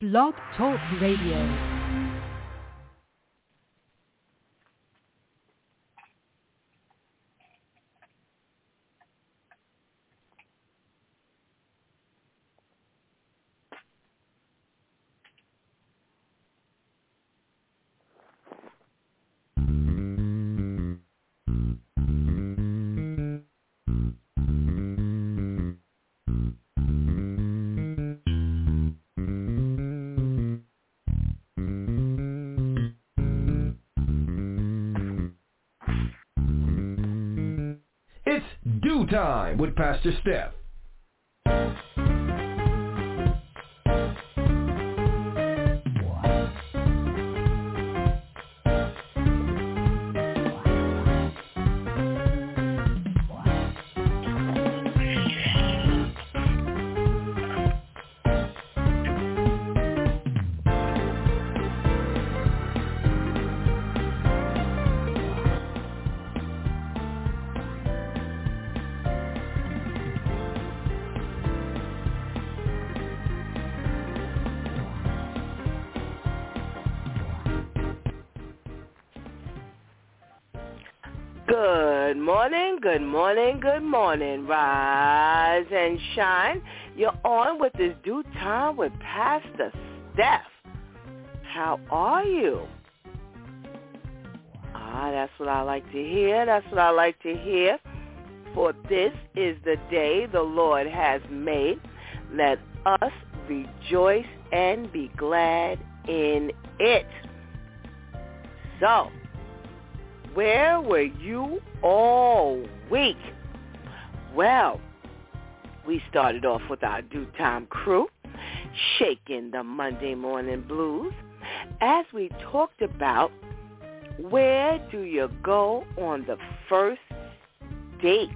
Blog Talk Radio. Time with Pastor Steph. Good morning, good morning. Rise and shine. You're on with this Due Time with Pastor Steph. How are you? That's what I like to hear. That's what I like to hear. For this is the day the Lord has made. Let us rejoice and be glad in it. So, where were you all week? Well, we started off with our Due Time crew, shaking the Monday morning blues, as we talked about where do you go on the first date?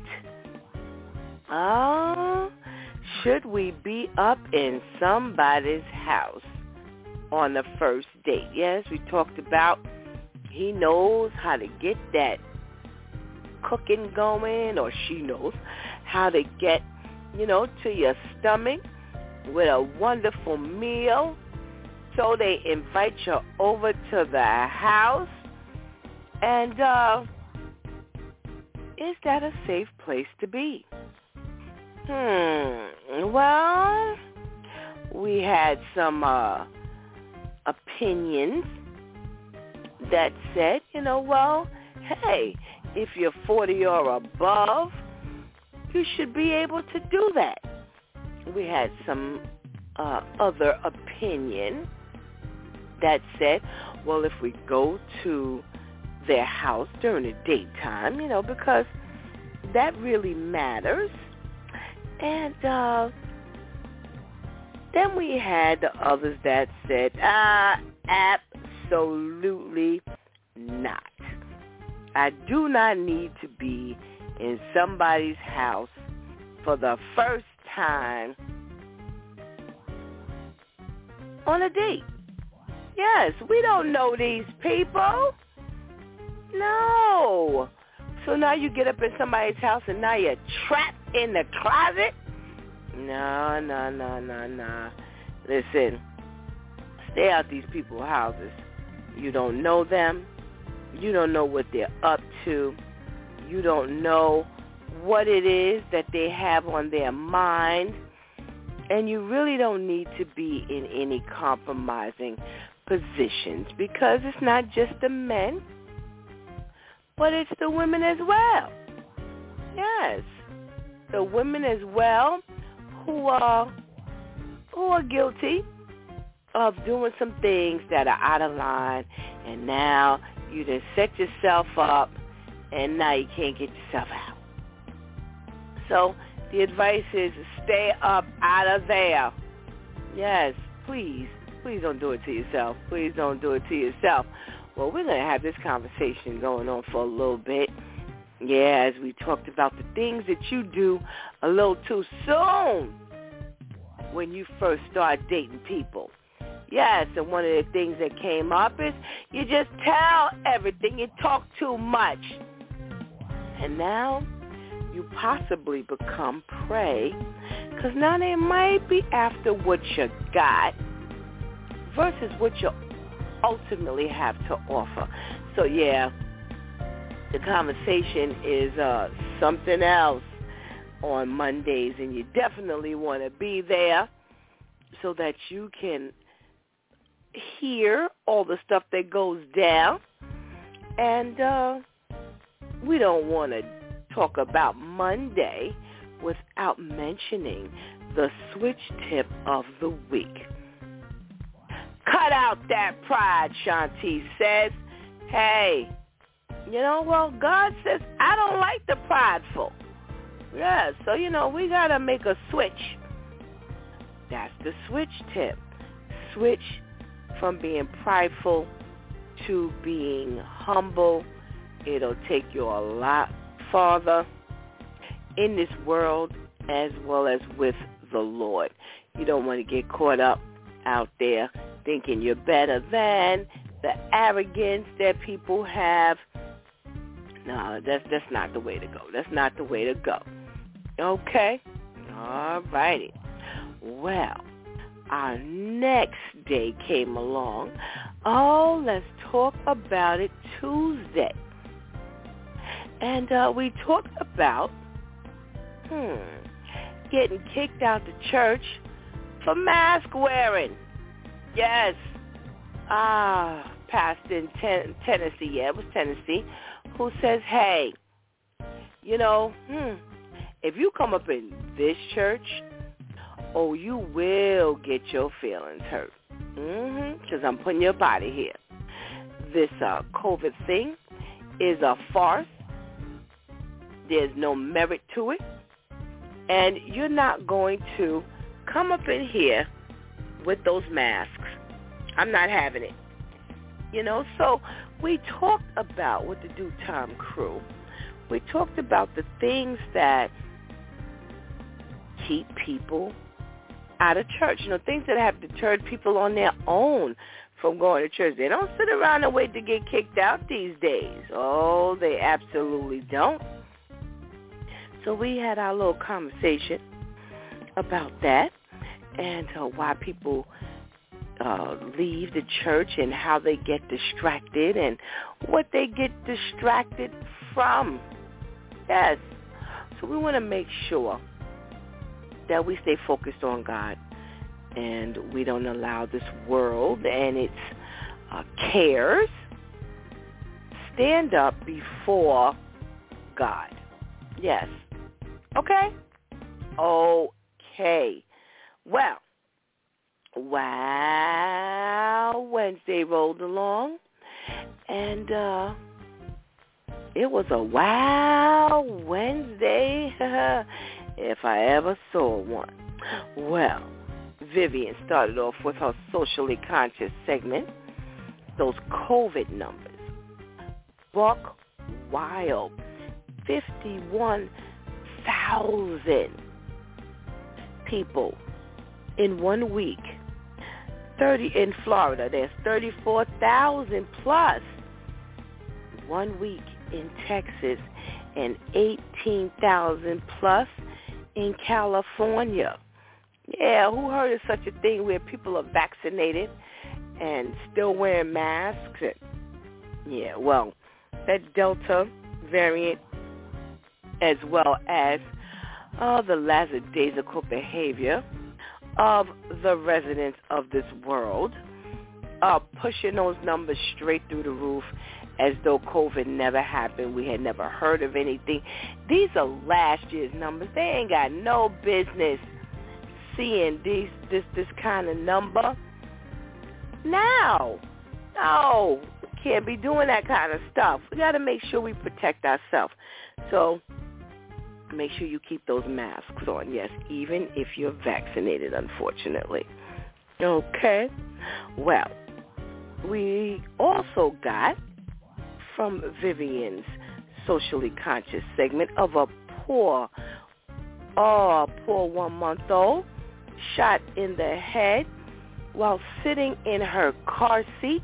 Should we be up in somebody's house on the first date? Yes, we talked about he knows how to get that cooking going, or she knows how to get, to your stomach with a wonderful meal. So they invite you over to the house. And is that a safe place to be? Well, we had some opinions that said, hey, if you're 40 or above, you should be able to do that. We had some other opinion that said, well, if we go to their house during the daytime, because that really matters. And then we had the others that said, absolutely not. I do not need to be in somebody's house for the first time on a date. Yes, we don't know these people. No. So now you get up in somebody's house and now you're trapped in the closet? No. Listen, stay out these people's houses. You don't know them. You don't know what they're up to. You don't know what it is that they have on their mind. And you really don't need to be in any compromising positions, because it's not just the men, but it's the women as well. Yes, the women as well who are guilty of doing some things that are out of line, and now you just set yourself up, and now you can't get yourself out. So the advice is stay up out of there. Yes, please don't do it to yourself. Please don't do it to yourself. Well, we're going to have this conversation going on for a little bit. Yeah, as we talked about the things that you do a little too soon when you first start dating people. Yes, and one of the things that came up is you just tell everything. You talk too much. And now you possibly become prey, because now they might be after what you got, versus what you ultimately have to offer. So, yeah, the conversation is something else on Mondays, and you definitely want to be there so that you can hear all the stuff that goes down. And we don't want to talk about Monday without mentioning the switch tip of the week. Cut out that pride, Shanti says. Hey, God says, I don't like the prideful. Yeah, so, we got to make a switch. That's the switch tip. Switch from being prideful to being humble. It'll take you a lot farther in this world as well as with the Lord. You don't want to get caught up out there thinking you're better than, the arrogance that people have. No, that's not the way to go. That's not the way to go. Okay? All righty. Well, our next day came along. Oh, let's talk about it Tuesday. And we talked about getting kicked out the church for mask wearing. Yes. Pastor in Tennessee, it was Tennessee, who says, hey, if you come up in this church, you will get your feelings hurt. Because I'm putting your body here. This COVID thing is a farce. There's no merit to it. And you're not going to come up in here with those masks. I'm not having it. So we talked about, with the Due Time crew, we talked about the things that keep people out of church. Things that have deterred people on their own from going to church. They don't sit around and wait to get kicked out these days. Oh, they absolutely don't. So we had our little conversation about that and why people leave the church and how they get distracted and what they get distracted from. Yes. So we want to make sure that we stay focused on God and we don't allow this world and its cares stand up before God. Yes. Okay? Okay. Well, Wednesday rolled along, and it was a wow Wednesday, if I ever saw one. Well, Vivian started off with her socially conscious segment, those COVID numbers. Buck wild, 51,000 people in 1 week. 30 in Florida, there's 34,000 plus 1 week in Texas, and 18,000 plus in California. Yeah, who heard of such a thing where people are vaccinated and still wearing masks? Yeah, well, that Delta variant, as well as the lackadaisical behavior of the residents of this world, pushing those numbers straight through the roof as though COVID never happened. We had never heard of anything. These are last year's numbers. They ain't got no business seeing this kind of number now. No, we can't be doing that kind of stuff. We got to make sure we protect ourselves. So make sure you keep those masks on, yes, even if you're vaccinated, unfortunately. Okay. Well, we also got from Vivian's socially conscious segment of a poor 1-month-old shot in the head while sitting in her car seat.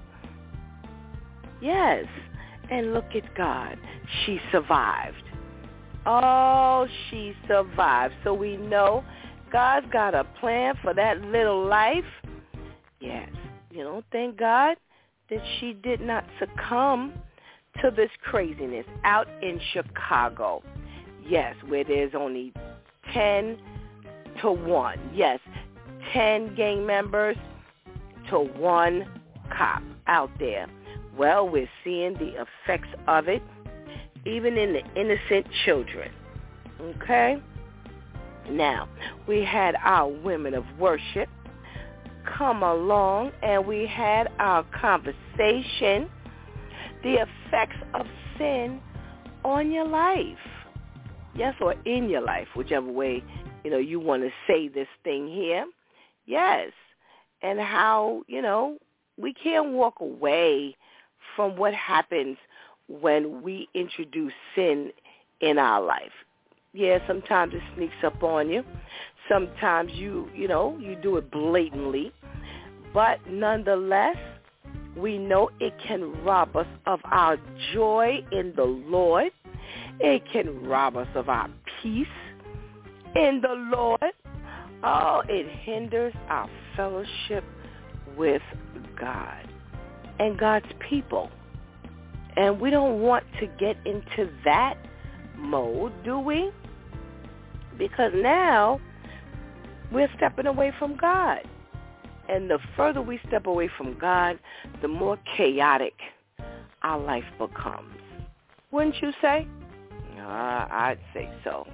Yes, and look at God. She survived. Oh, she survived. So we know God's got a plan for that little life. Yes, thank God that she did not succumb to this craziness out in Chicago. Yes, where there's only 10 to 1. Yes, 10 gang members to 1 cop out there. Well, we're seeing the effects of it, even in the innocent children. Okay? Now, we had our women of worship come along, and we had our conversation, the effects of sin on your life. Yes, or in your life, whichever way, you want to say this thing here. Yes. And how, we can't walk away from what happens when we introduce sin in our life. Yeah, sometimes it sneaks up on you. Sometimes you do it blatantly. But nonetheless, we know it can rob us of our joy in the Lord. It can rob us of our peace in the Lord. Oh, it hinders our fellowship with God and God's people. And we don't want to get into that mode, do we? Because now we're stepping away from God. And the further we step away from God, the more chaotic our life becomes. Wouldn't you say? I'd say so.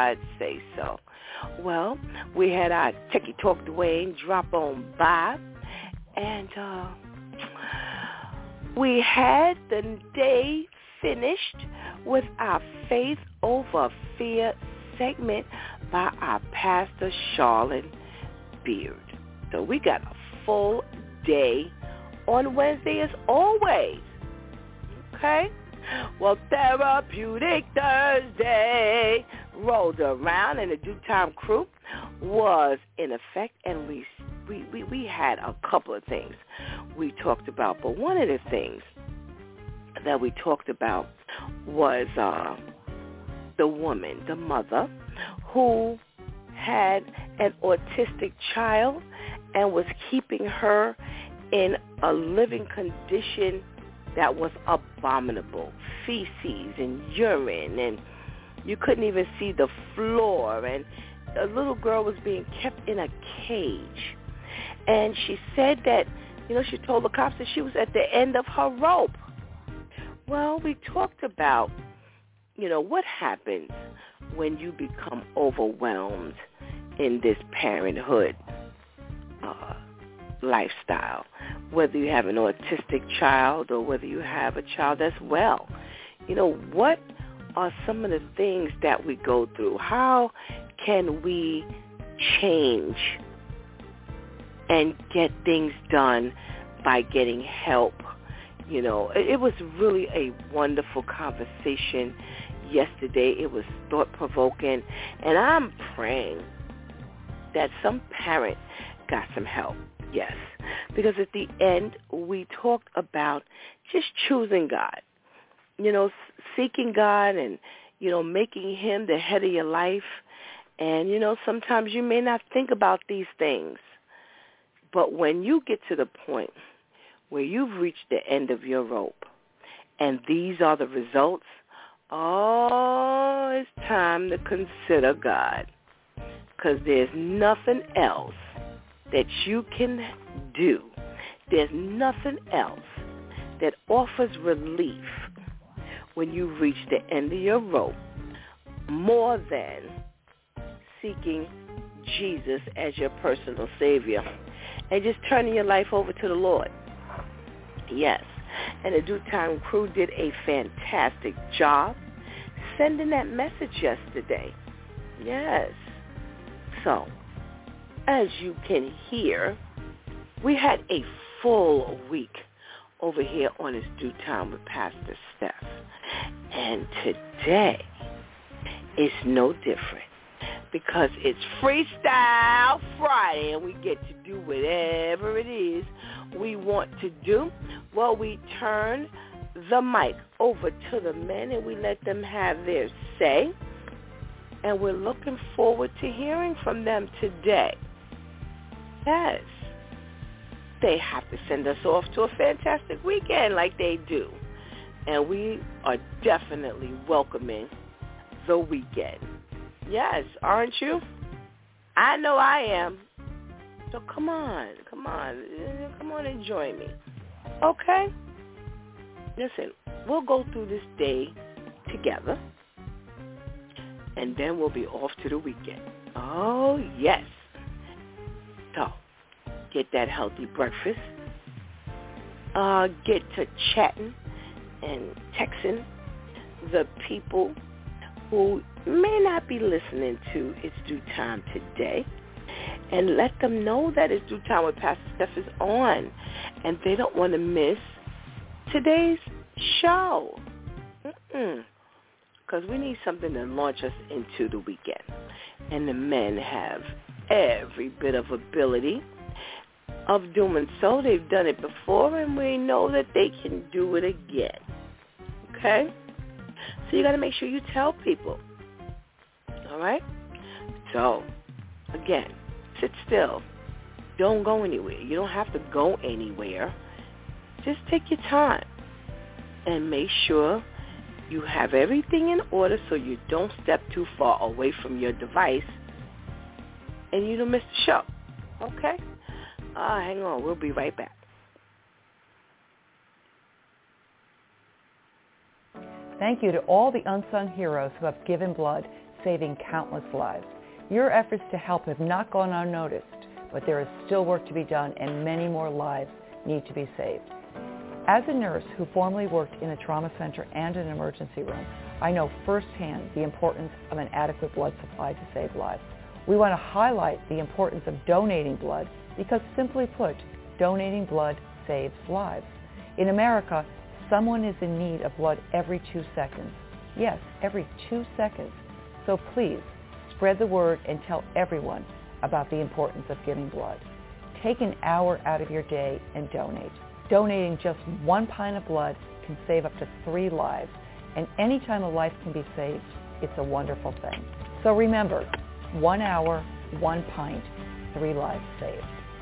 Well, we had our Techie Talk Dwayne drop on by, and we had the day finished with our Faith Over Fear segment by our Pastor Charlene Beard. So we got a full day on Wednesday as always. Okay? Well, Therapeutic Thursday rolled around, and the Due Time crew was in effect, and we had a couple of things we talked about. But one of the things that we talked about was the woman, the mother, who had an autistic child and was keeping her in a living condition that was abominable. Feces and urine, and you couldn't even see the floor, and a little girl was being kept in a cage. And she said that, she told the cops that she was at the end of her rope. Well, we talked about, what happens when you become overwhelmed in this parenthood lifestyle, whether you have an autistic child or whether you have a child as well. What are some of the things that we go through? How can we change and get things done by getting help? It was really a wonderful conversation yesterday. It was thought-provoking, and I'm praying that some parent got some help. Yes, because at the end, we talked about just choosing God, seeking God and, making him the head of your life. And, sometimes you may not think about these things. But when you get to the point where you've reached the end of your rope and these are the results, it's time to consider God, because there's nothing else that you can do. There's nothing else that offers relief when you reach the end of your rope more than seeking Jesus as your personal Savior and just turning your life over to the Lord. Yes, and the Due Time crew did a fantastic job sending that message yesterday. Yes. So, as you can hear, we had a full week over here on his Due Time with Pastor Steph. And today is no different because it's Freestyle Friday and we get to do whatever it is we want to do. Well, we turn the mic over to the men and we let them have their say. And we're looking forward to hearing from them today. Yes. they have to send us off to a fantastic weekend like they do. And we are definitely welcoming the weekend. Yes, aren't you? I know I am. So come on and join me. Okay? Listen, we'll go through this day together, and then we'll be off to the weekend. Oh, yes. So, get that healthy breakfast. Get to chatting and texting the people who may not be listening to It's Due Time today, and let them know that It's Due Time with Pastor Steph is on, and they don't want to miss today's show. Because we need something to launch us into the weekend. And the men have every bit of ability of doing so. They've done it before, and we know that they can do it again. Okay? So you got to make sure you tell people. All right? So, again, sit still. Don't go anywhere. You don't have to go anywhere. Just take your time and make sure you have everything in order so you don't step too far away from your device and you don't miss the show. Okay? Hang on. We'll be right back. Thank you to all the unsung heroes who have given blood, saving countless lives. Your efforts to help have not gone unnoticed, but there is still work to be done and many more lives need to be saved. As a nurse who formerly worked in a trauma center and an emergency room, I know firsthand the importance of an adequate blood supply to save lives. We want to highlight the importance of donating blood because, simply put, donating blood saves lives. In America, someone is in need of blood every 2 seconds. Yes, every 2 seconds. So please, spread the word and tell everyone about the importance of giving blood. Take an hour out of your day and donate. Donating just 1 pint of blood can save up to 3 lives, and any time a life can be saved, it's a wonderful thing. So remember, 1 hour, 1 pint, 3 lives saved.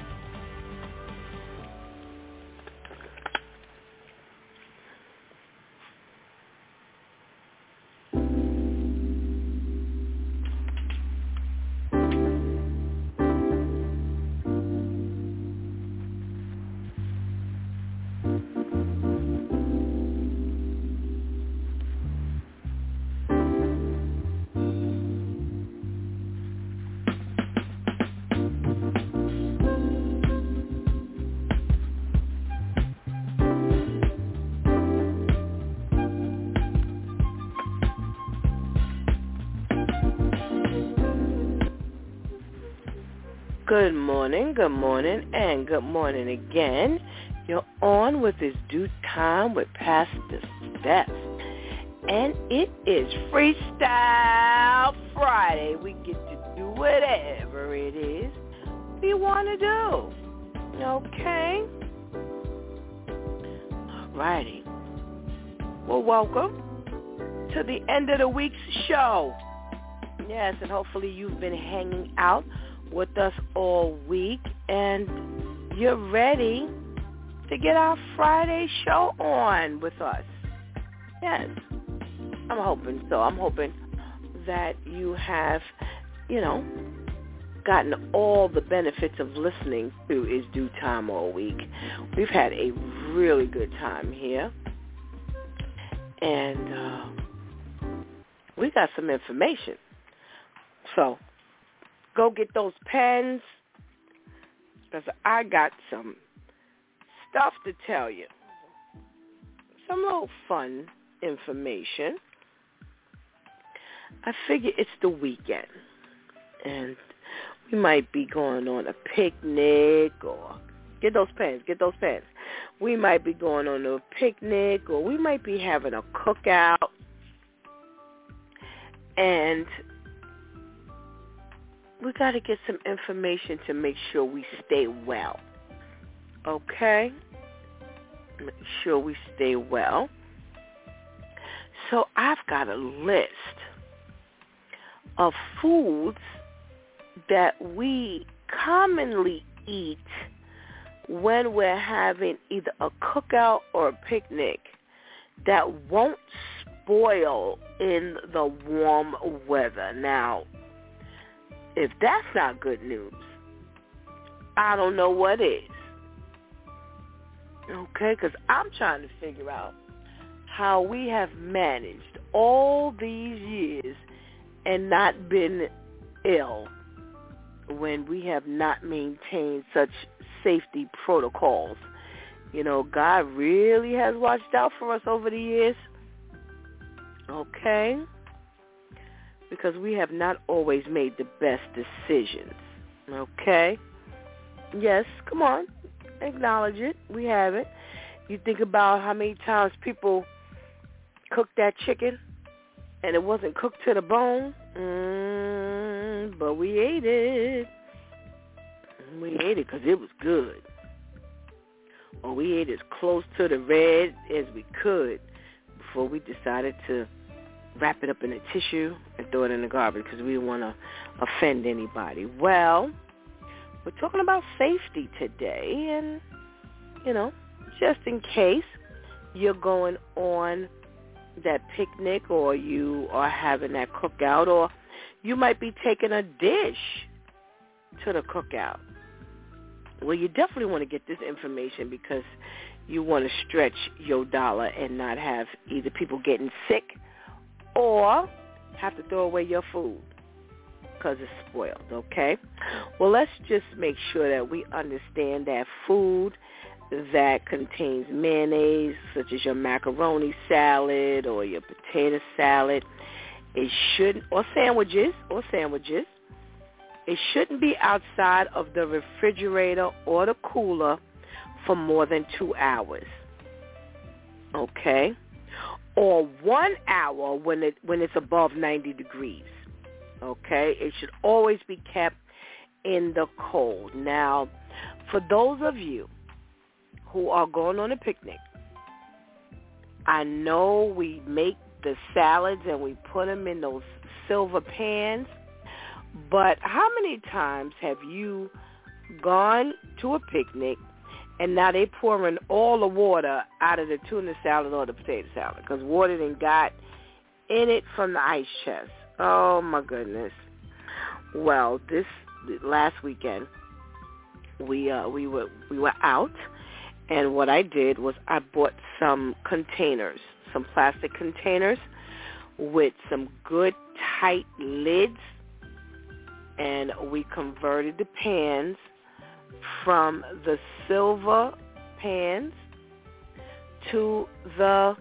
Good morning, and good morning again. You're on with It's Due Time with Pastor Steph. And it is Freestyle Friday. We get to do whatever it is we want to do. Okay? Alrighty. Well, welcome to the end of the week's show. Yes, and hopefully you've been hanging out with us all week, and you're ready to get our Friday show on with us. Yes, I'm hoping so. I'm hoping that you have, gotten all the benefits of listening to It's Due Time all week. We've had a really good time here, and we got some information. So go get those pens, because I got some stuff to tell you. Some little fun information. I figure it's the weekend, and we might be going on a picnic, or get those pens. We might be going on a picnic, or we might be having a cookout, and we got to get some information to make sure we stay well. Okay? Make sure we stay well. So I've got a list of foods that we commonly eat when we're having either a cookout or a picnic that won't spoil in the warm weather. Now, if that's not good news, I don't know what is. Okay, because I'm trying to figure out how we have managed all these years and not been ill when we have not maintained such safety protocols. You know, God really has watched out for us over the years. Okay? Because we have not always made the best decisions. Okay? Yes, come on. Acknowledge it. We haven't. You think about how many times people cook that chicken and it wasn't cooked to the bone, but we ate it. We ate it because it was good. Or we ate as close to the red as we could before we decided to wrap it up in a tissue and throw it in the garbage because we didn't want to offend anybody. Well, we're talking about safety today, and, you know, just in case you're going on that picnic or you are having that cookout, or you might be taking a dish to the cookout. Well, you definitely want to get this information because you want to stretch your dollar and not have either people getting sick or have to throw away your food because it's spoiled, okay? Well, let's just make sure that we understand that food that contains mayonnaise, such as your macaroni salad or your potato salad, it shouldn't, or sandwiches, it shouldn't be outside of the refrigerator or the cooler for more than 2 hours, okay? Or 1 hour when it's above 90 degrees, okay? It should always be kept in the cold. Now, for those of you who are going on a picnic, I know we make the salads and we put them in those silver pans, but how many times have you gone to a picnic and now they pouring all the water out of the tuna salad or the potato salad because water done got in it from the ice chest? Oh, my goodness. Well, this last weekend, we were out, and what I did was I bought some containers, some plastic containers with some good tight lids, and we converted the pans from the silver pans to the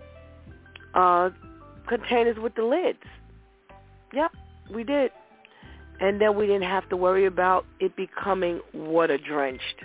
containers with the lids. Yep, we did. And then we didn't have to worry about it becoming water-drenched.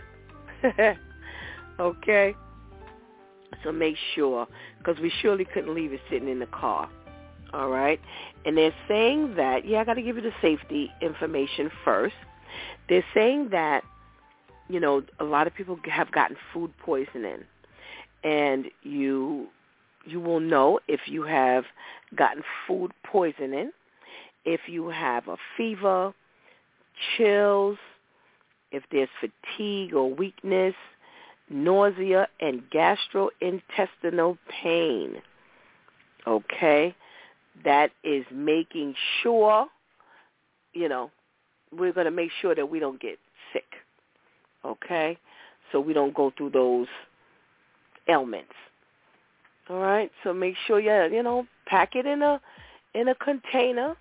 Okay? So make sure, because we surely couldn't leave it sitting in the car. All right? And they're saying that, I got to give you the safety information first. They're saying that, you know, a lot of people have gotten food poisoning. And you will know if you have gotten food poisoning, if you have a fever, chills, if there's fatigue or weakness, nausea, and gastrointestinal pain. Okay? That is making sure, you know, we're going to make sure that we don't get sick. Okay? So we don't go through those ailments. All right? So make sure pack it in a container.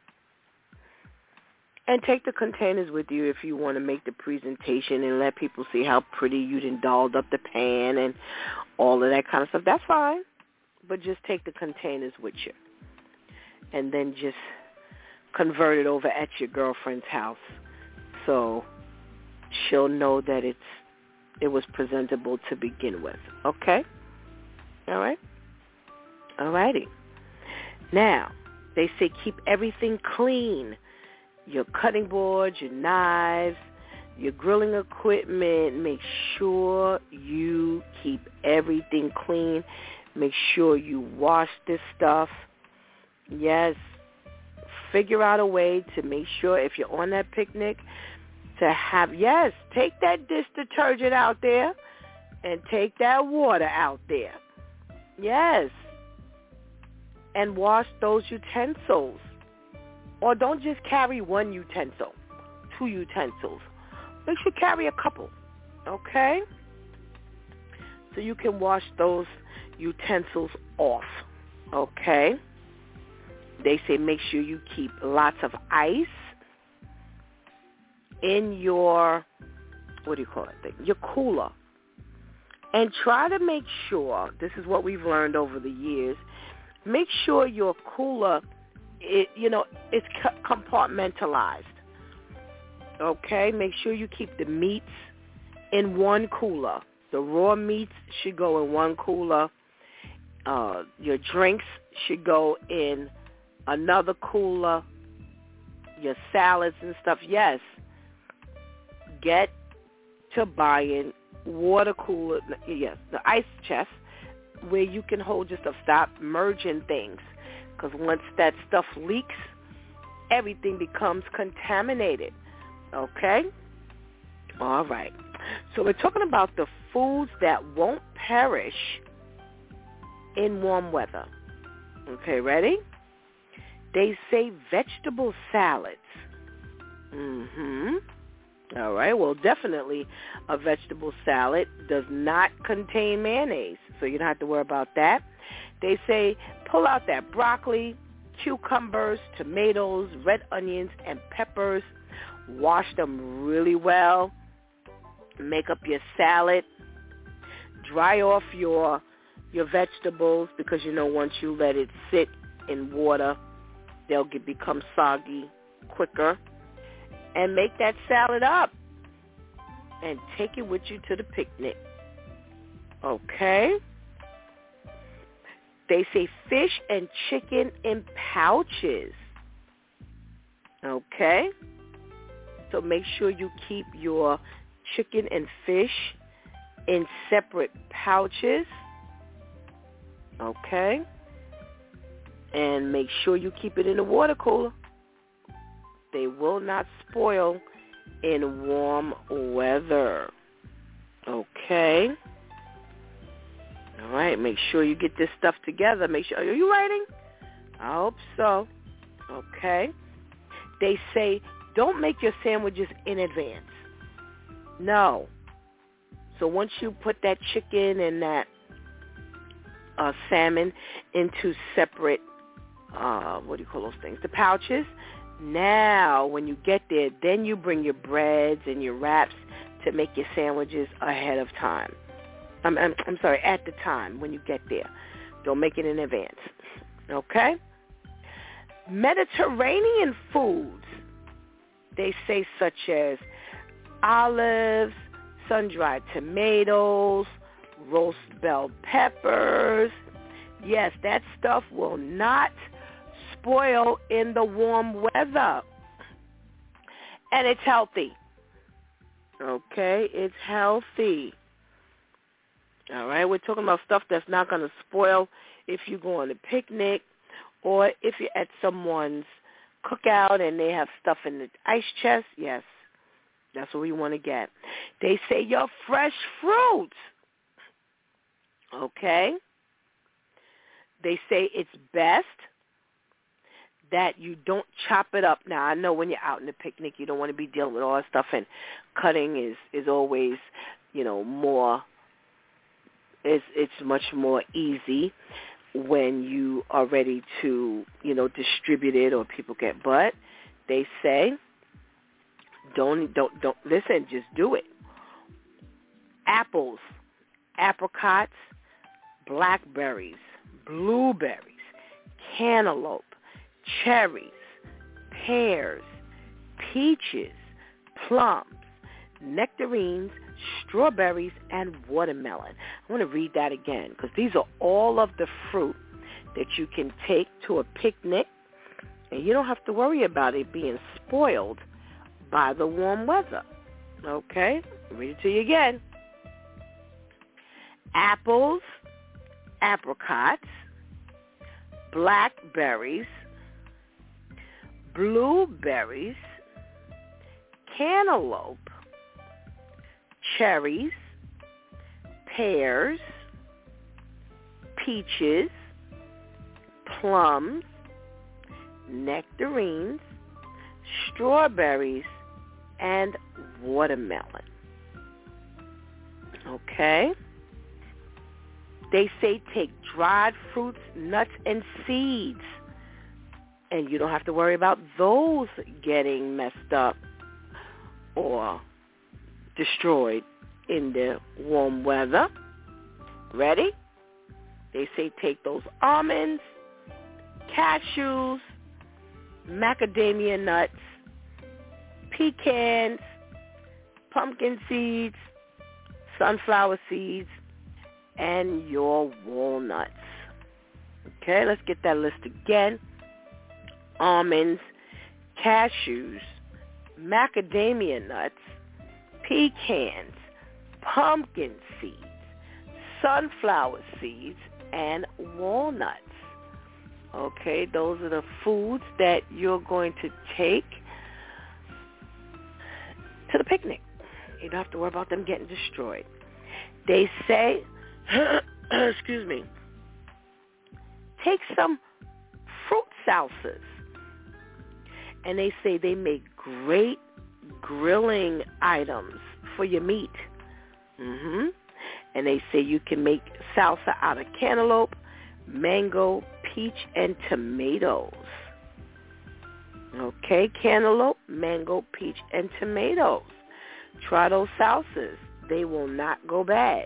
And take the containers with you if you want to make the presentation and let people see how pretty you done dolled up the pan and all of that kind of stuff. That's fine. But just take the containers with you. And then just convert it over at your girlfriend's house so she'll know that it was presentable to begin with. Okay? All right? All righty. Now, they say keep everything clean. Your cutting boards, your knives, your grilling equipment. Make sure you keep everything clean. Make sure you wash this stuff. Yes. Figure out a way to make sure if you're on that picnic to have, yes, take that dish detergent out there and take that water out there. Yes. And wash those utensils. Or don't just carry one utensil, 2 utensils. Make sure you carry a couple, okay? So you can wash those utensils off, okay? They say make sure you keep lots of ice in your, your cooler. And try to make sure, this is what we've learned over the years, make sure your cooler, it's compartmentalized. Okay? Make sure you keep the meats in one cooler. The raw meats should go in one cooler. Your drinks should go in another cooler. Your salads and stuff, yes. Get to buying water cooler, yes, the ice chest where you can hold your stuff. Stop merging things, because once that stuff leaks, everything becomes contaminated. Okay? All right. So we're talking about the foods that won't perish in warm weather. Okay, ready? They say vegetable salads. All right, well, definitely a vegetable salad does not contain mayonnaise, so you don't have to worry about that. They say pull out that broccoli, cucumbers, tomatoes, red onions, and peppers. Wash them really well. Make up your salad. Dry off your vegetables, because, once you let it sit in water, they'll become soggy quicker. And make that salad up and take it with you to the picnic. Okay? They say fish and chicken in pouches. Okay? So make sure you keep your chicken and fish in separate pouches. Okay? And make sure you keep it in the water cooler. They will not spoil in warm weather. Okay? All right, make sure you get this stuff together. Make sure, are you writing? I hope so. Okay? They say don't make your sandwiches in advance. No. So once you put that chicken and that salmon into separate, what do you call those things? The pouches. Now, when you get there, then you bring your breads and your wraps to make your sandwiches ahead of time. I'm sorry, at the time when you get there. Don't make it in advance. Okay? Mediterranean foods, they say, such as olives, sun-dried tomatoes, roast bell peppers. Yes, that stuff will not spoil in the warm weather. And it's healthy. Okay? It's healthy. All right? We're talking about stuff that's not going to spoil if you go on a picnic or if you're at someone's cookout and they have stuff in the ice chest. Yes, that's what we want to get. They say your fresh fruit. Okay? They say it's best that you don't chop it up. Now, I know when you're out in the picnic, you don't want to be dealing with all that stuff, and cutting is always, more, it's much more easy when you are ready to, distribute it or people get, but they say, don't listen, just do it. Apples, apricots, blackberries, blueberries, cantaloupe, cherries, pears, peaches, plums, nectarines, strawberries, and watermelon. I want to read that again, because these are all of the fruit that you can take to a picnic, and you don't have to worry about it being spoiled by the warm weather. Okay? Read it to you again. Apples, apricots, blackberries, blueberries, cantaloupe, cherries, pears, peaches, plums, nectarines, strawberries, and watermelon. Okay? They say take dried fruits, nuts, and seeds. And you don't have to worry about those getting messed up or destroyed in the warm weather. Ready? They say take those almonds, cashews, macadamia nuts, pecans, pumpkin seeds, sunflower seeds, and your walnuts. Okay, let's get that list again. Almonds, cashews, macadamia nuts, pecans, pumpkin seeds, sunflower seeds, and walnuts. Okay, those are the foods that you're going to take to the picnic. You don't have to worry about them getting destroyed. They say, excuse me, take some fruit salsas. And they say they make great grilling items for your meat. And they say you can make salsa out of cantaloupe, mango, peach, and tomatoes. Okay, cantaloupe, mango, peach, and tomatoes. Try those salsas. They will not go bad.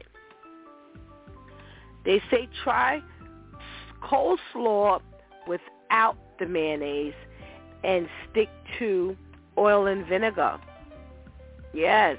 They say try coleslaw without the mayonnaise and stick to oil and vinegar. Yes.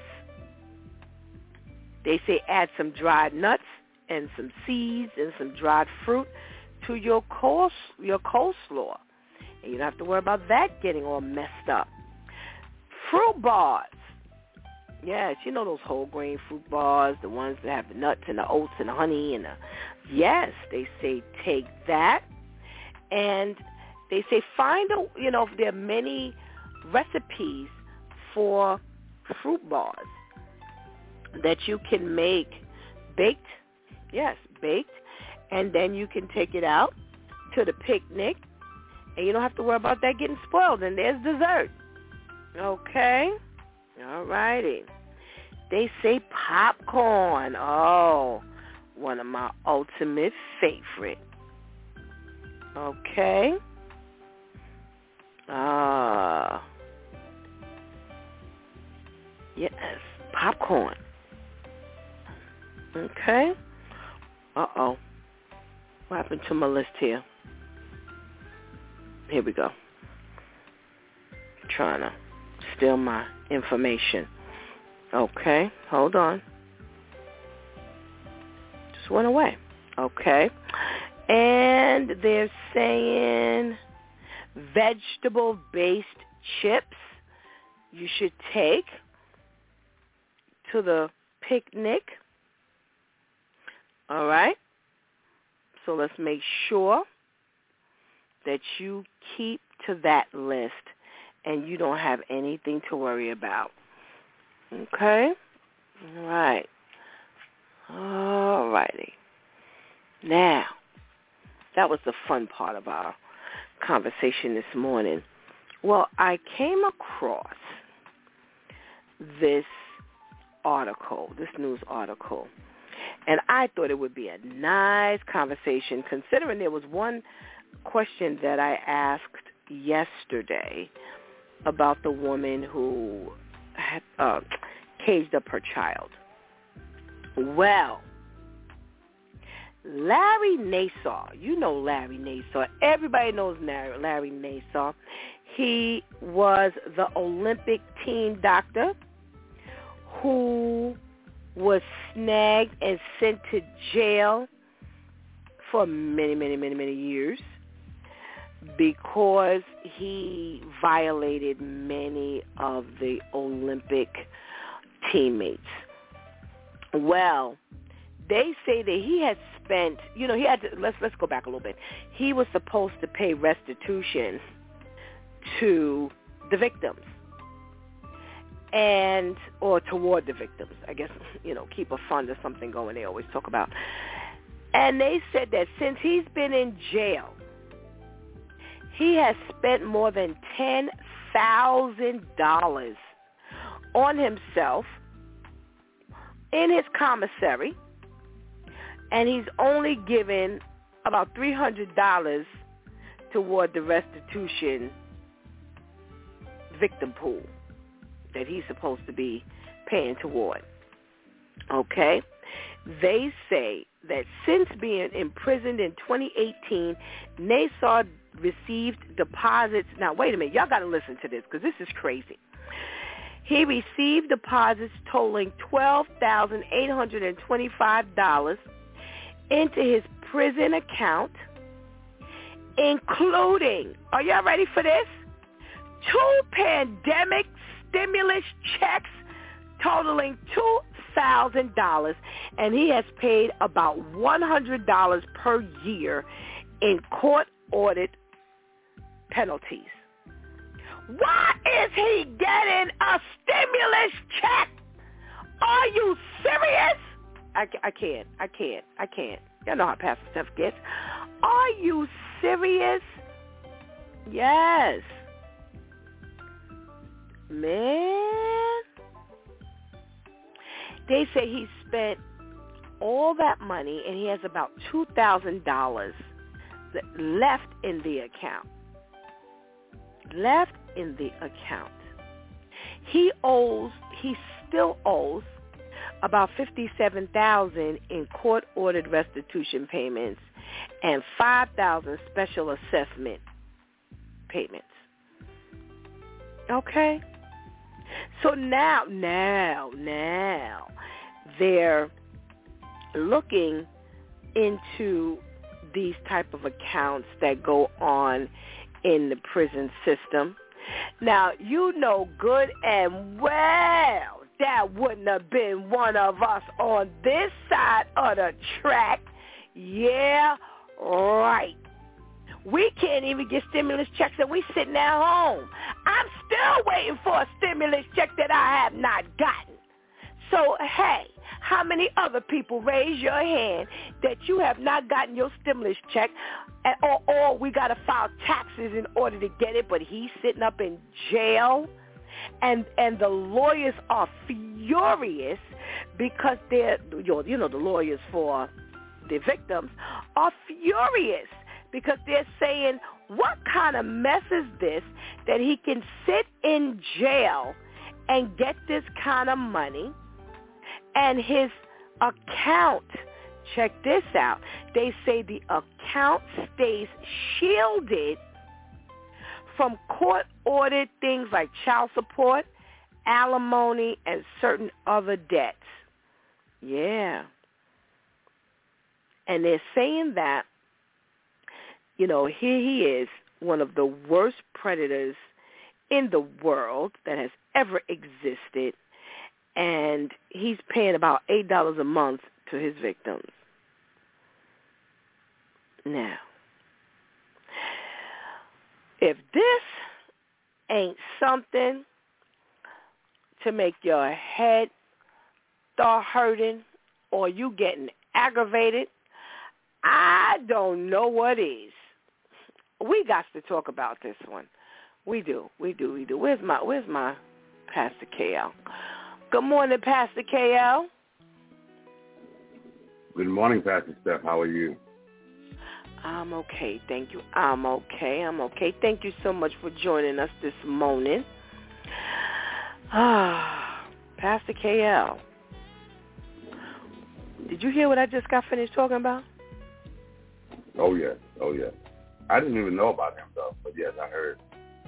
They say add some dried nuts and some seeds and some dried fruit to your coleslaw. And you don't have to worry about that getting all messed up. Fruit bars. Yes, you know those whole grain fruit bars, the ones that have the nuts and the oats and the honey and the... Yes, they say take that. And they say find if there are many recipes for fruit bars that you can make baked. Yes, baked. And then you can take it out to the picnic, and you don't have to worry about that getting spoiled. And there's dessert. Okay? All righty. They say popcorn. Oh, one of my ultimate favorite. Okay? Yes, popcorn. Okay? Uh-oh. What happened to my list here? Here we go. Trying to steal my information. Okay, hold on. Just went away. Okay. And they're saying vegetable-based chips you should take to the picnic. All right? So let's make sure that you keep to that list and you don't have anything to worry about. Okay? All right. All righty. Now, that was the fun part of our conversation this morning. Well, I came across this news article, and I thought it would be a nice conversation, considering there was one question that I asked yesterday about the woman who had caged up her child. Well, Larry Nassar, you know Larry Nassar. Everybody knows Larry Nassar. He was the Olympic team doctor who was snagged and sent to jail for many, many, many, many years because he violated many of the Olympic teammates. Well, they say that he had spent, he had to, let's go back a little bit. He was supposed to pay restitution to the victims. or toward the victims. I guess, keep a fund or something going, they always talk about. And they said that since he's been in jail, he has spent more than $10,000 on himself in his commissary, and he's only given about $300 toward the restitution victim pool that he's supposed to be paying toward. Okay? They say that since being imprisoned in 2018, Nassar received deposits. Now, wait a minute. Y'all got to listen to this because this is crazy. He received deposits totaling $12,825 into his prison account, including, are y'all ready for this? 2 pandemic stimulus checks totaling $2,000, and he has paid about $100 per year in court-ordered penalties. Why is he getting a stimulus check? Are you serious? I can't. Y'all know how Pastor Steph gets. Are you serious? Yes. Man. They say he spent all that money and he has about $2,000 left in the account. He still owes about $57,000 in court-ordered restitution payments and $5,000 special assessment payments. Okay? So now they're looking into these type of accounts that go on in the prison system. Now, you know good and well that wouldn't have been one of us on this side of the track. Yeah, right. We can't even get stimulus checks and we sitting at home. I'm still waiting for a stimulus check that I have not gotten. So, hey, how many other people raise your hand that you have not gotten your stimulus check, or we got to file taxes in order to get it, but he's sitting up in jail? And the lawyers are furious because they're, the lawyers for the victims are furious because they're saying, what kind of mess is this that he can sit in jail and get this kind of money, and his account, check this out, they say the account stays shielded from court-ordered things like child support, alimony, and certain other debts. Yeah. And they're saying that, here he is, one of the worst predators in the world that has ever existed, and he's paying about $8 a month to his victims. Now, if this ain't something to make your head start hurting or you getting aggravated, I don't know what is. We got to talk about this one. We do. Where's my Pastor KL? Good morning, Pastor KL. Good morning, Pastor Steph. How are you? I'm okay, thank you. I'm okay. Thank you so much for joining us this morning. Pastor KL, did you hear what I just got finished talking about? Oh, yes. I didn't even know about him, though, but yes, I heard.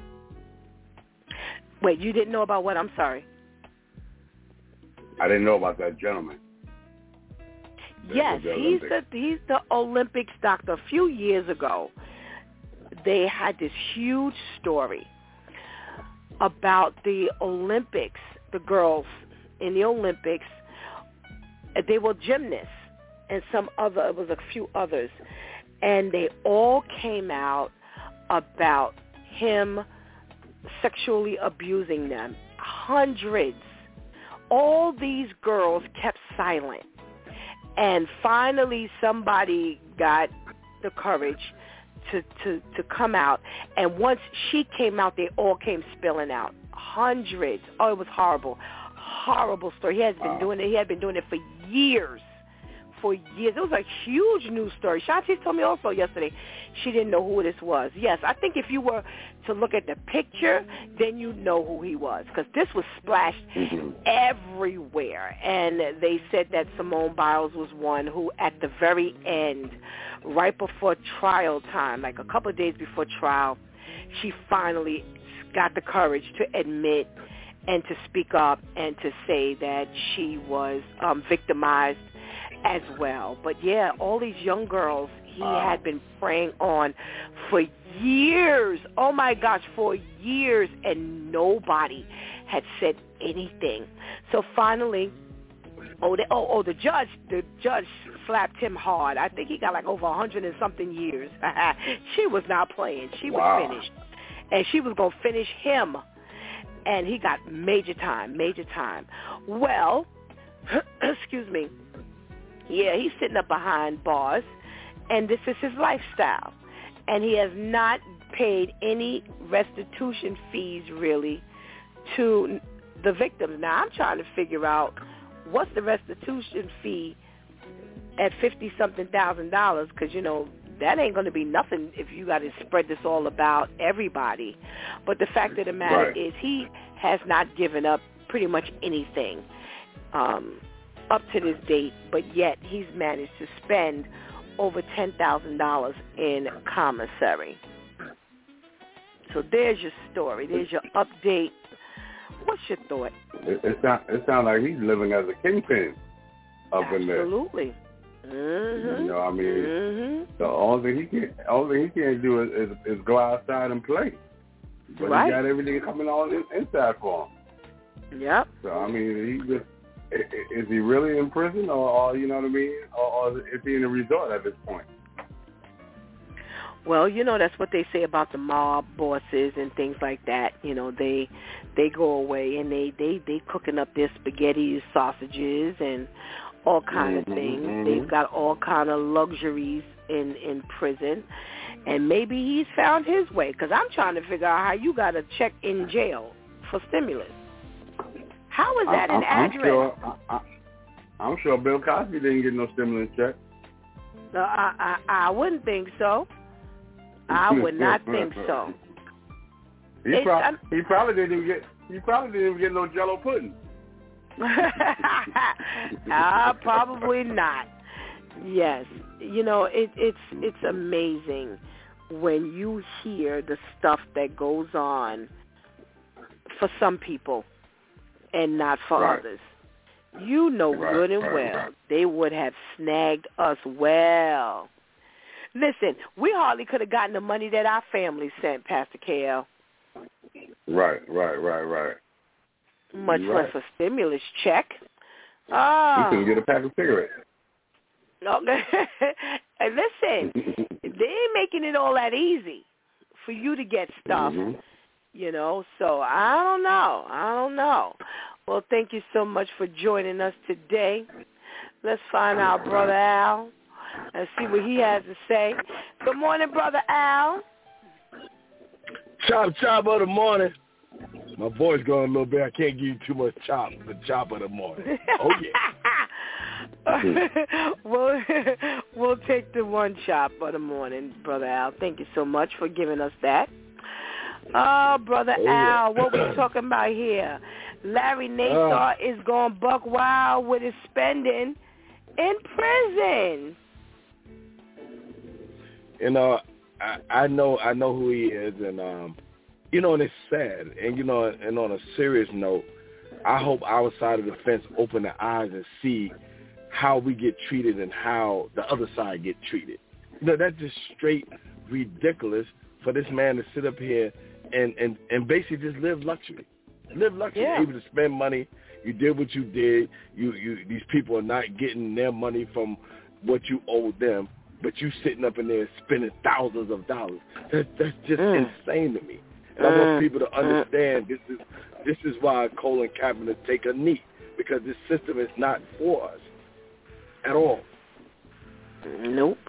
Wait, you didn't know about what? I'm sorry. I didn't know about that gentleman. Yes, he's the Olympics doctor. A few years ago, they had this huge story about the Olympics, the girls in the Olympics. They were gymnasts and it was a few others. And they all came out about him sexually abusing them, hundreds. All these girls kept silent. And finally somebody got the courage to come out. And once she came out, they all came spilling out. Hundreds. Oh, it was horrible. Horrible story. He had been doing it for years. It was a huge news story. Shanti told me also yesterday she didn't know who this was. Yes, I think if you were to look at the picture, then you'd know who he was, because this was splashed everywhere. And they said that Simone Biles was one who, at the very end, right before trial time, like a couple of days before trial, she finally got the courage to admit and to speak up and to say that she was victimized as well. But yeah, all these young girls he had been preying on for years. Oh my gosh, for years, and nobody had said anything. So finally, the judge slapped him hard. I think he got like over 100 and something years. She was not playing. She was finished, and she was gonna finish him. And he got major time. Well, excuse me. Yeah, he's sitting up behind bars, and this is his lifestyle. And he has not paid any restitution fees, really, to the victims. Now, I'm trying to figure out what's the restitution fee at $50-something thousand, because, you know, that ain't going to be nothing if you got to spread this all about everybody. But the fact of the matter is he has not given up pretty much anything up to this date, but yet he's managed to spend over $10,000 in commissary. So there's your story. There's your update. What's your thought? It sounds like he's living as a kingpin up in there. Absolutely. Mm-hmm. You know, I mean, the only thing he can't do is go outside and play. But he got everything coming on inside for him. Yep. So I mean, is he really in prison, or you know what I mean, or is he in a resort at this point? Well, you know, that's what they say about the mob bosses and things like that. You know, they go away and they cooking up their spaghetti, sausages, and all kind of things. They've got all kind of luxuries in prison, and maybe he's found his way. Because I'm trying to figure out how you got a check in jail for stimulus. How is that an address? I'm sure Bill Cosby didn't get no stimulus check. No, I wouldn't think so. I would not think so. He probably didn't even get no Jell-O pudding. Probably not. Yes, you know, it's amazing when you hear the stuff that goes on for some people and not for others. You know good and well they would have snagged us well. Listen, we hardly could have gotten the money that our family sent, Pastor KL. Right. Much less a stimulus check. You can get a pack of cigarettes. No, and listen, they ain't making it all that easy for you to get stuff. You know, so I don't know. Well, thank you so much for joining us today. Let's find out Brother Al and see what he has to say. Good morning, Brother Al. Chop of the morning. My voice going a little bit. I can't give you too much chop. The chop of the morning. Oh, yeah. We'll take the one chop of the morning, Brother Al. Thank you so much for giving us that. Oh, Brother Al, what we talking about here? Larry Nassar is going buck wild with his spending in prison. You know, I know who he is, and you know, and it's sad. And you know, and on a serious note, I hope our side of the fence open their eyes and see how we get treated and how the other side get treated. You know, that's just straight ridiculous for this man to sit up here and basically just live luxury. Yeah. Able to spend money. You did what you did. You these people are not getting their money from what you owe them, but you sitting up in there spending thousands of dollars. That's just insane to me. And I want people to understand this is why Colin Kaepernick take a knee, because this system is not for us at all. Nope.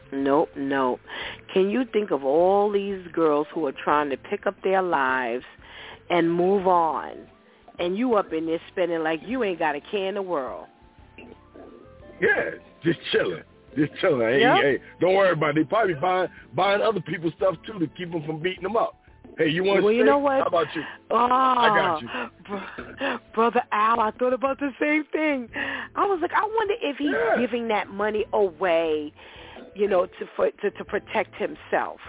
Can you think of all these girls who are trying to pick up their lives and move on, and you up in there spending like you ain't got a care in the world? Yeah, just chilling. Hey, Yep. hey, don't worry about it. They probably buying other people's stuff, too, to keep them from beating them up. Hey, you want to you know what? How about you? Oh, I got you. Brother Al, I thought about the same thing. I was like, I wonder if he's giving that money away, to protect himself.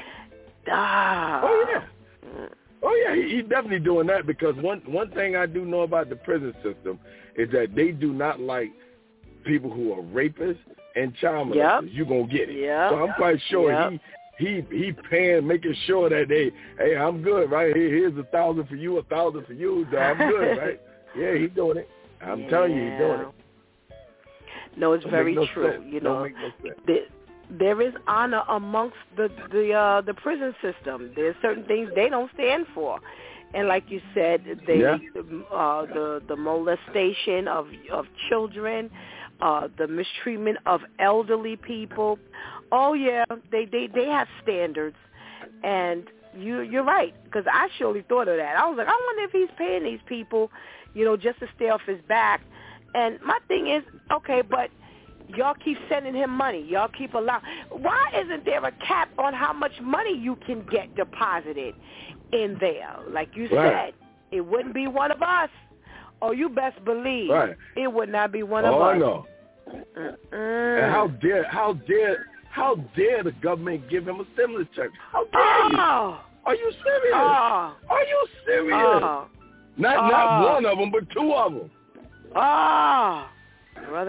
Oh, yeah, he's definitely doing that, because one thing I do know about the prison system is that they do not like people who are rapists and child molesters. You're going to get it. Yep. So I'm quite sure he paying, making sure that hey, I'm good, right? Here's 1,000 for you, 1,000 for you. I'm good, right? Yeah, he's doing it. I'm telling you, he's doing it. No, it's very true. Sense. Don't make no sense. There is honor amongst the prison system. There's certain things they don't stand for, and like you said, the molestation of children, the mistreatment of elderly people. Oh yeah, they have standards, and you're right, because I surely thought of that. I was like, I wonder if he's paying these people, just to stay off his back. And my thing is, okay, but y'all keep sending him money. Y'all keep allowing. Why isn't there a cap on how much money you can get deposited in there? Like you said, it wouldn't be one of us. Oh, you best believe it would not be one of us. Oh, no. And how dare the government give him a stimulus check? How dare you? Are you serious? Are you serious? Not one of them, but two of them. Brother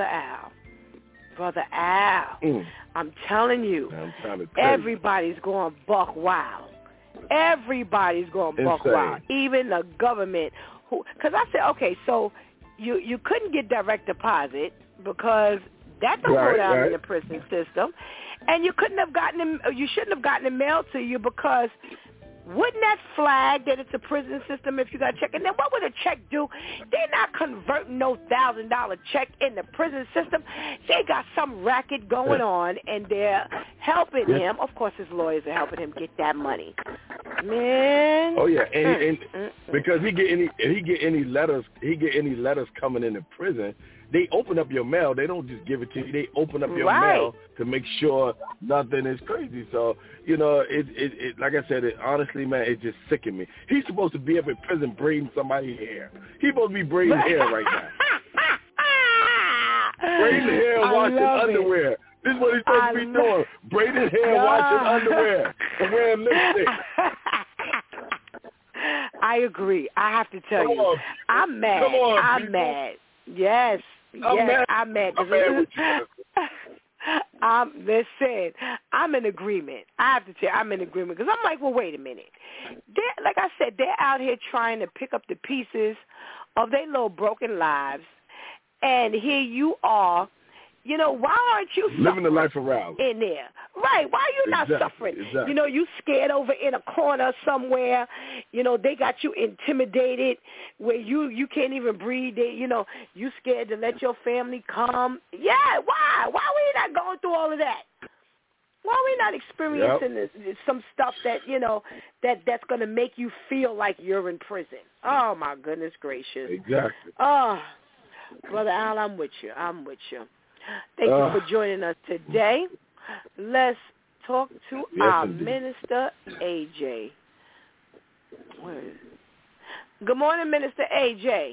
Al. I'm telling you, everybody's going buck wild. Everybody's going buck wild. Even the government. Because I said, okay, so you couldn't get direct deposit because that don't go down in the prison system, and you shouldn't have gotten it mailed to you, because wouldn't that flag that it's a prison system if you got a check? And then what would a check do? They're not converting no $1,000 check in the prison system. They got some racket going on, and they're helping him. Of course, his lawyers are helping him get that money. Man. Oh yeah, and because he get any letters coming into prison, they open up your mail. They don't just give it to you. They open up your mail to make sure nothing is crazy. So, it like I said, honestly, man, it just sickened me. He's supposed to be up in prison braiding somebody's hair. He's supposed to be braiding hair right now. Braiding hair and washing underwear. This is what he's supposed to be doing. Braiding hair, washing underwear, and wearing lipstick. I agree. I have to tell you. I'm mad. Come on, I'm mad. Yes. I'm mad. Listen, I'm in agreement. I have to tell you, I'm in agreement, because I'm like, well, wait a minute. Like I said, they're out here trying to pick up the pieces of their little broken lives, and here you are. Why aren't you living the life around in there? Right. Why are you not suffering? Exactly. You scared over in a corner somewhere. They got you intimidated where you can't even breathe. You scared to let your family come. Yeah, why? Why are we not going through all of that? Why are we not experiencing some stuff that, that's going to make you feel like you're in prison? Oh, my goodness gracious. Exactly. Oh, Brother Al, I'm with you. Thank you for joining us today. Let's talk to our Minister AJ. Good morning, Minister AJ.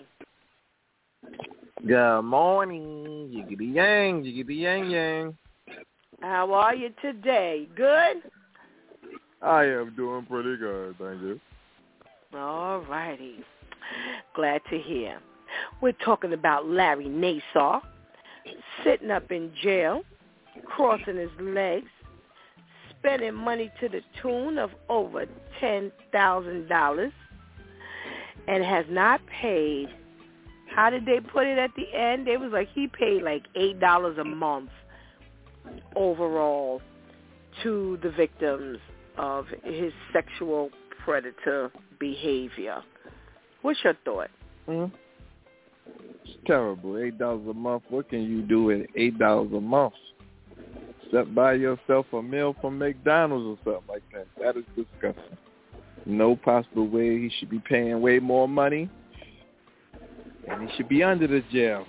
Good morning. Yiggity yang, yiggity yang yang. How are you today? Good? I am doing pretty good, thank you. All righty. Glad to hear. We're talking about Larry Nassar, sitting up in jail, crossing his legs, spending money to the tune of over $10,000, and has not paid. How did they put it at the end? It was like he paid like $8 a month overall to the victims of his sexual predator behavior. What's your thought? It's terrible. $8 a month. What can you do with $8 a month? Except buy yourself a meal from McDonald's or something like that. That is disgusting. No possible way. He should be paying way more money, and he should be under the jail.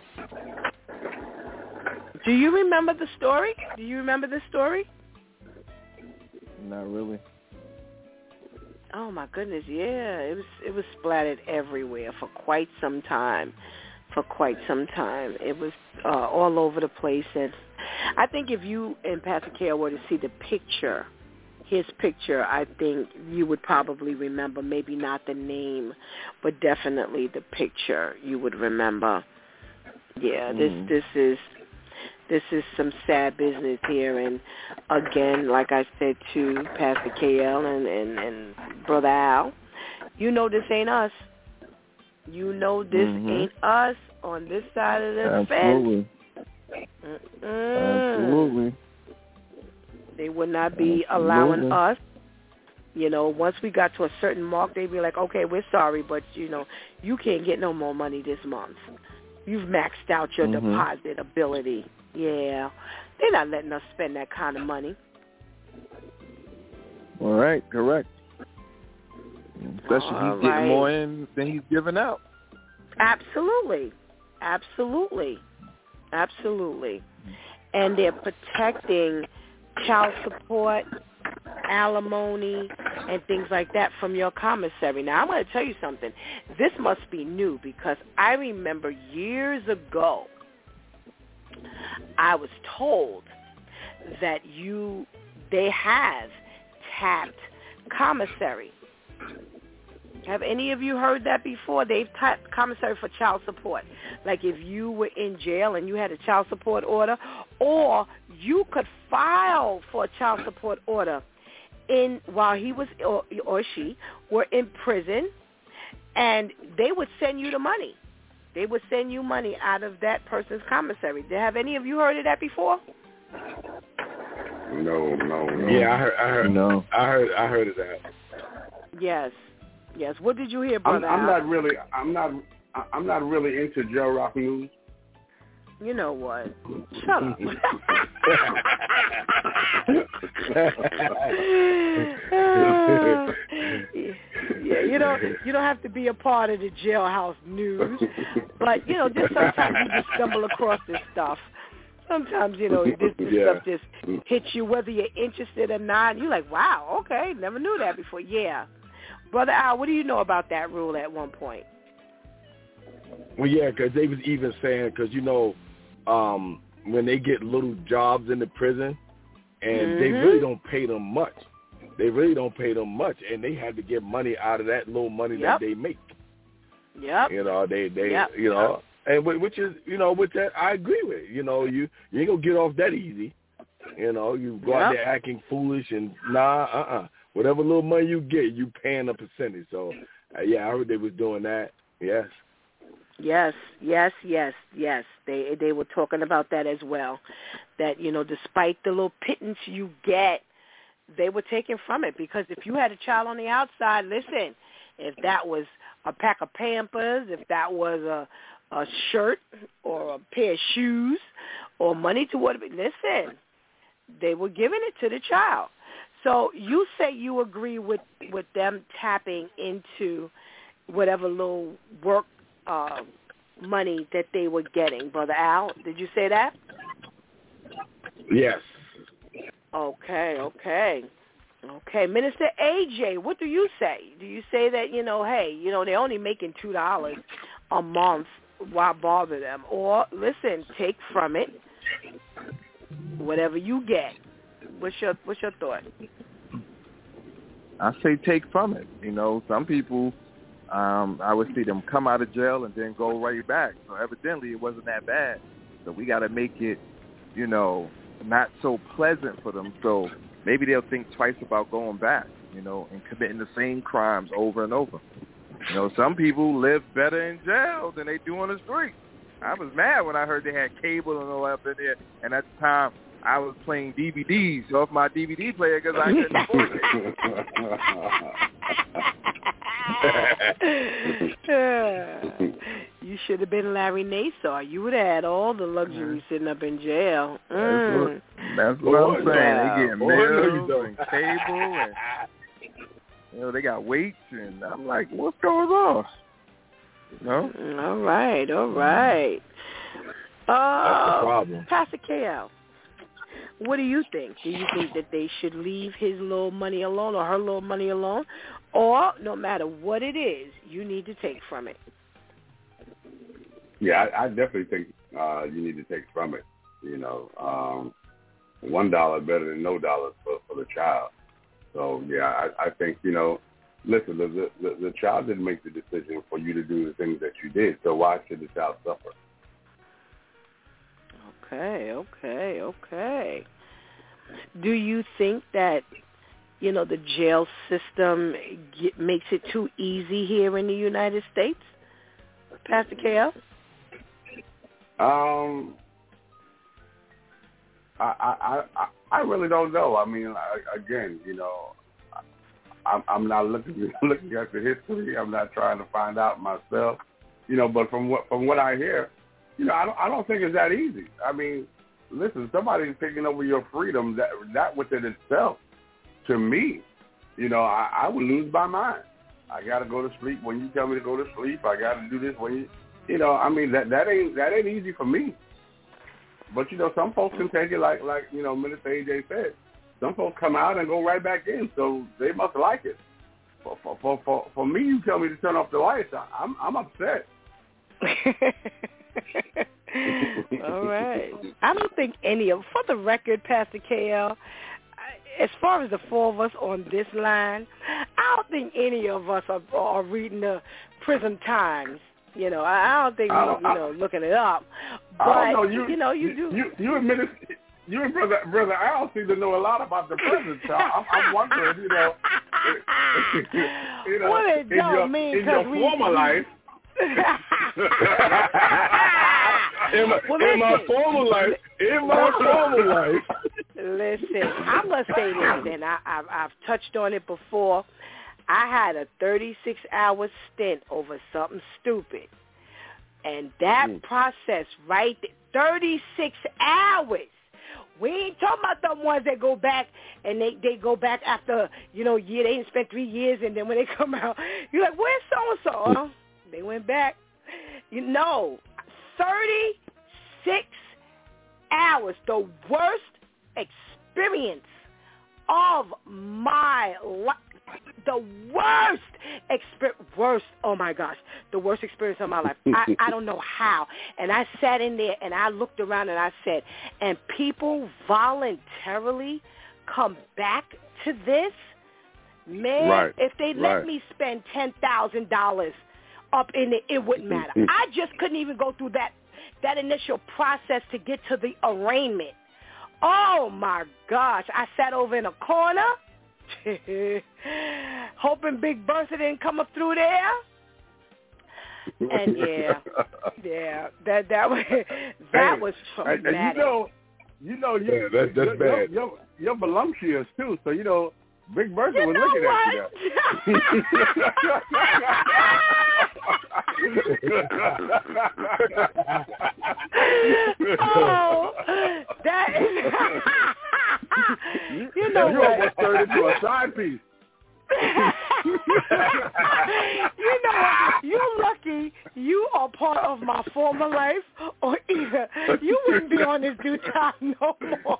Do you remember the story? Do you remember this story? Not really. Oh my goodness, yeah. It was splattered everywhere for quite some time. It was all over the place, and I think if you and Pastor Care were to see the picture, his picture, I think you would probably remember, maybe not the name, but definitely the picture you would remember. Yeah, this is some sad business here, and again, like I said to Pastor KL and Brother Al, you know this ain't us. You know this ain't us on this side of the fence. Absolutely. They would not be allowing us. You know, once we got to a certain mark, they'd be like, okay, we're sorry, but, you know, you can't get no more money this month. You've maxed out your deposit ability. Yeah. They're not letting us spend that kind of money. All right, correct. Especially he's getting more in than he's giving out. Absolutely. And they're protecting child support, alimony, and things like that from your commissary. Now, I'm going to tell you something. This must be new, because I remember years ago I was told that they have tapped commissary. Have any of you heard that before? They've tapped commissary for child support. Like if you were in jail and you had a child support order, or you could file for a child support order while he was or she were in prison, and they would send you the money. They would send you money out of that person's commissary. Have any of you heard of that before? No. Yeah, I heard. No. I heard of that. Yes. What did you hear, Brother? I'm not really into jail rock news. You know what? Shut up. Yeah, you don't have to be a part of the jailhouse news, but you know, just sometimes you just stumble across this stuff. Sometimes, you know, this stuff just hits you whether you're interested or not. You're like, wow, okay, never knew that before. Yeah. Brother Al, what do you know about that rule at one point? Well, yeah, because they was even saying, because, you know, when they get little jobs in the prison, and they really don't pay them much. And they had to get money out of that little money that they make. Yep. You know, you know, and which is, you know, with that I agree with. You know, you ain't gonna get off that easy. You know, you go out there acting foolish and whatever little money you get, you paying a percentage. So, yeah, I heard they was doing that. Yes. They were talking about that as well. That, you know, despite the little pittance you get, they were taking from it. Because if you had a child on the outside, listen, if that was a pack of Pampers, if that was a shirt or a pair of shoes or money toward it, listen, they were giving it to the child. So you say you agree with them tapping into whatever little work money that they were getting, Brother Al. Did you say that? Yes. Okay. Minister AJ, what do you say? Do you say that, you know, hey, you know, they're only making $2 a month, why bother them? Or, listen, take from it whatever you get. What's your thought? I say take from it. You know, some people, I would see them come out of jail and then go right back. So evidently it wasn't that bad. So we got to make it, you know, not so pleasant for them. So maybe they'll think twice about going back, you know, and committing the same crimes over and over. You know, some people live better in jail than they do on the street. I was mad when I heard they had cable and all that up in there. And at the time, I was playing DVDs off my DVD player because I couldn't afford it. You should have been Larry Nassar. You would have had all the luxury sitting up in jail. That's what I'm saying. They get mail and cable, and they got weights, and I'm like, what's going on? All right. That's the problem. Pastor KL, what do you think? Do you think that they should leave his little money alone or her little money alone? Or no matter what it is, you need to take from it? Yeah, I definitely think you need to take from it. $1 better than no dollar for the child. So, yeah, I think, listen, the child didn't make the decision for you to do the things that you did, so why should the child suffer? Okay. Do you think that, the jail system makes it too easy here in the United States, Pastor KL? I really don't know. I mean, again, I'm not looking at the history. I'm not trying to find out myself, But from what I hear, I don't think it's that easy. I mean, listen, somebody's taking over your freedom. That within itself, to me, I would lose my mind. I got to go to sleep when you tell me to go to sleep. I got to do this when you. I mean, that ain't easy for me. But some folks can take it like Minister AJ said. Some folks come out and go right back in, so they must like it. For me, you tell me to turn off the lights, I'm upset. All right. I don't think for the record, Pastor KL, as far as the four of us on this line, I don't think any of us are reading the Prison Times. I don't think we're looking it up. But you do. You admitted. You and brother Al seem to know a lot about the prison. So I'm wondering, what it don't mean in your former life. In my former life. Listen, I'm gonna say this, and I've touched on it before. I had a 36-hour stint over something stupid, and that process, right? 36 hours. We ain't talking about them ones that go back and they go back after, they didn't spend 3 years, and then when they come out, you're like, where's so-and-so? Oh, they went back. 36 hours, the worst experience of my life. The worst experience of my life. I don't know how. And I sat in there and I looked around and I said, and people voluntarily come back to this? Man, right. If they let me spend $10,000 up in it, it wouldn't matter. I just couldn't even go through that initial process to get to the arraignment. Oh, my gosh. I sat over in a corner hoping Big Bertha didn't come up through there. And that was traumatic. And that's bad. You're voluptuous too, so Big Bertha was looking at you. Oh, that is. You almost turned into a side piece. You're lucky you are part of my former life, or either you wouldn't be on this due time no more.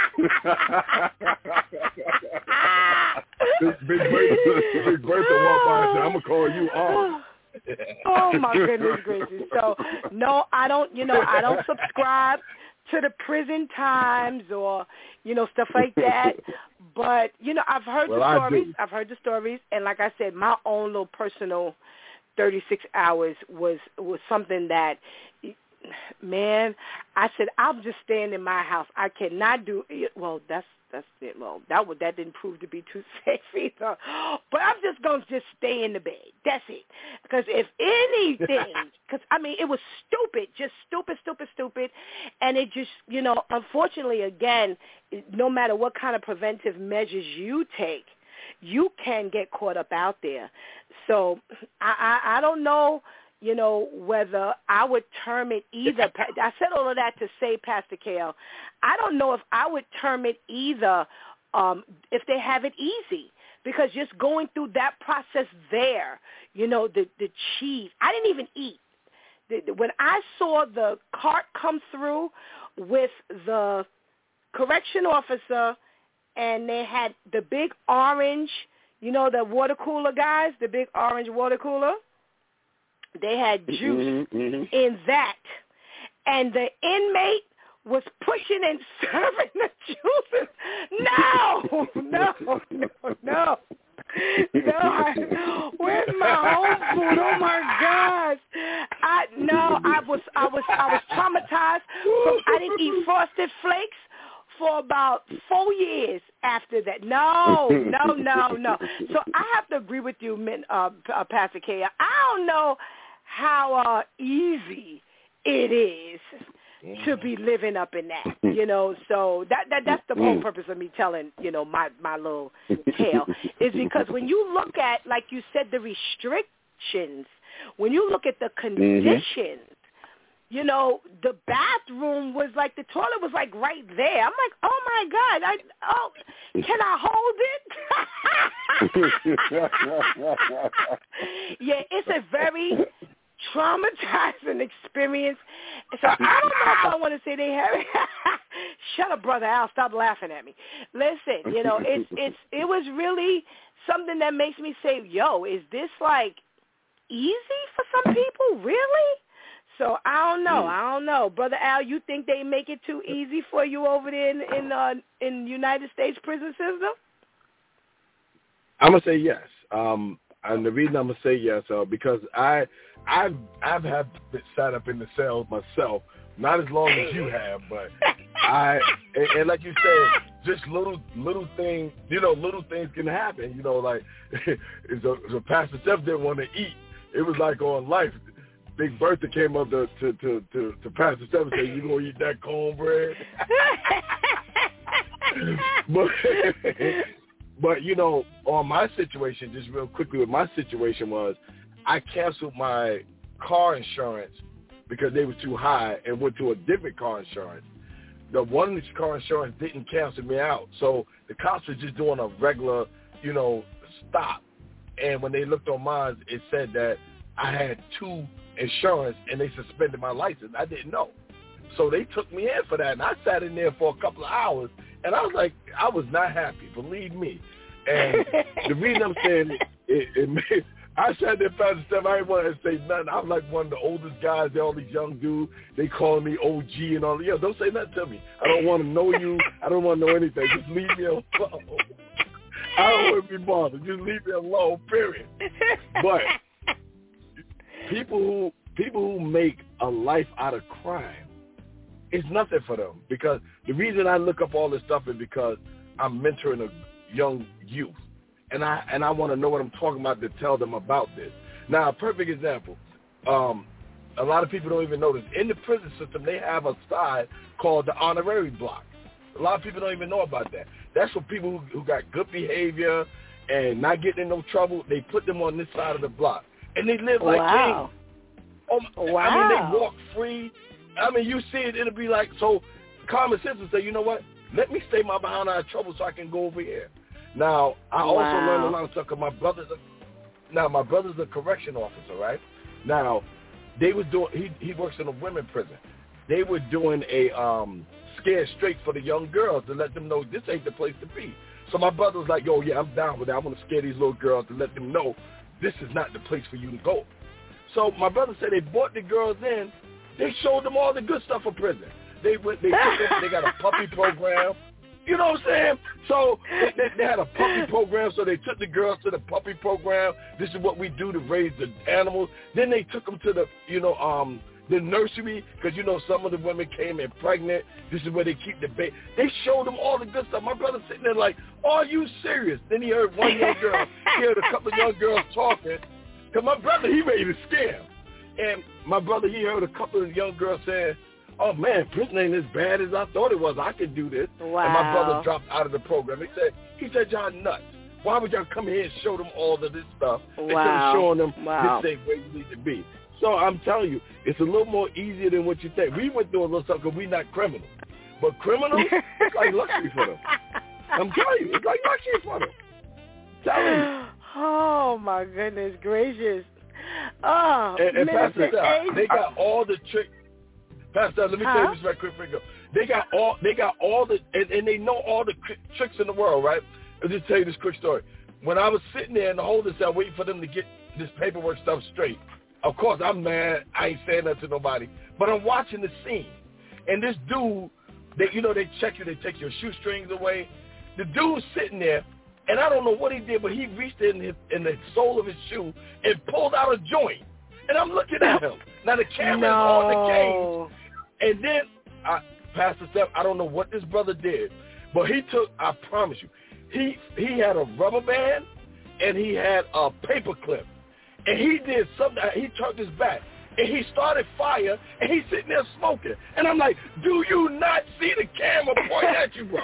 Big Bertha walked by and said, I'm going to call you off. Oh, my goodness gracious. So, no, I don't subscribe to the Prison Times or, stuff like that. But, I've heard the stories. And like I said, my own little personal 36 hours was something that, man, I said, I'm just staying in my house. I cannot do it. Well, that's it. Well, that didn't prove to be too safe either. But I'm just going to just stay in the bed. That's it. Because if anything, it was stupid, just stupid. And it just, unfortunately, again, no matter what kind of preventive measures you take, you can get caught up out there. So I don't know, whether I would term it either. I said all of that to say, Pastor Kale, I don't know if I would term it either if they have it easy. Because just going through that process there, the cheese, I didn't even eat. When I saw the cart come through with the correction officer and they had the big orange, the water cooler guys, the big orange water cooler, they had juice in that. And the inmate was pushing and serving the juices. No. Where's my home food? Oh my gosh. I was traumatized. I didn't eat Frosted Flakes for about 4 years after that. No. So I have to agree with you, Pastor K. I don't know how easy it is to be living up in that, so that's the whole purpose of me telling, my little tale, is because when you look at, like you said, the restrictions, when you look at the conditions, the bathroom was like, the toilet was like right there. I'm like, oh my God, can I hold it? Yeah, it's a very traumatizing experience. So I don't know if I want to say they have it. Shut up, Brother Al. Stop laughing at me. Listen, it was really something that makes me say, yo, is this like easy for some people? Really? So I don't know. Brother Al, you think they make it too easy for you over there in United States prison system? I'm going to say yes. And the reason I'm going to say yes, because I've had sat up in the cells myself, not as long as you have, but and like you said, just little things, little things can happen, like, so Pastor Steph didn't want to eat. It was like on Life. Big Bertha came up to Pastor Steph and said, you going to eat that cornbread? But, on my situation, just real quickly, with my situation was I canceled my car insurance because they were too high and went to a different car insurance. The one car insurance didn't cancel me out. So the cops were just doing a regular, stop. And when they looked on mine, it said that I had two insurance and they suspended my license. I didn't know. So they took me in for that. And I sat in there for a couple of hours. And I was like, I was not happy, believe me. And the reason I'm saying it made, I sat there, Pastor Steph, I didn't want to say nothing. I'm like one of the oldest guys, all these young dudes, they call me OG and all that. Yeah, don't say nothing to me. I don't want to know you. I don't want to know anything. Just leave me alone. I don't want to be bothered. Just leave me alone, period. But people who make a life out of crime, it's nothing for them. Because the reason I look up all this stuff is because I'm mentoring a young youth. And I want to know what I'm talking about to tell them about this. Now, a perfect example. A lot of people don't even know this. In the prison system, they have a side called the honorary block. A lot of people don't even know about that. That's for people who got good behavior and not getting in no trouble. They put them on this side of the block. And they live like kings. Wow. I mean, they walk free. I mean, you see it, it'll be like, so common sense will say, you know what? Let me stay my behind out of trouble so I can go over here. Now, I also learned a lot of stuff because my brother's a correction officer, right? Now, they was doing, he works in a women's prison. They were doing a scare straight for the young girls to let them know this ain't the place to be. So my brother was like, yo, yeah, I'm down with that. I'm going to scare these little girls to let them know this is not the place for you to go. So my brother said they brought the girls in. They showed them all the good stuff of prison. They took them, they got a puppy program. You know what I'm saying? So they had a puppy program, so they took the girls to the puppy program. This is what we do to raise the animals. Then they took them to the nursery, because, some of the women came in pregnant. This is where they keep the baby. They showed them all the good stuff. My brother sitting there like, are you serious? Then he heard one young girl, he heard a couple of young girls talking. Because my brother, he ready to scare him. And my brother, he heard a couple of young girls saying, oh, man, prison ain't as bad as I thought it was. I could do this. Wow. And my brother dropped out of the program. He said, y'all nuts. Why would y'all come here and show them all of this stuff instead Wow. of showing them Wow. this ain't where you need to be? So I'm telling you, it's a little more easier than what you think. We went through a little stuff because we're not criminals. But criminals, it's like luxury for them. I'm telling you, it's like luxury for them. Telling you. Oh, my goodness gracious. Oh, And Pastor Minister Steph, A. they got all the tricks. Pastor, let me tell you this right quick. They got all the, and they know all the tricks in the world, right? I'll just tell you this quick story. When I was sitting there in the holding cell waiting for them to get this paperwork stuff straight, of course I'm mad. I ain't saying that to nobody, but I'm watching the scene. And this dude, they check you, they take your shoestrings away. The dude's sitting there, and I don't know what he did, but he reached in the sole of his shoe and pulled out a joint. And I'm looking at him. Now the camera's on the cage. And then, Pastor Steph, I don't know what this brother did, but he took, I promise you, he had a rubber band and he had a paper clip. And he did something, he turned his back. And he started fire, and he's sitting there smoking. And I'm like, do you not see the camera pointing at you, bro?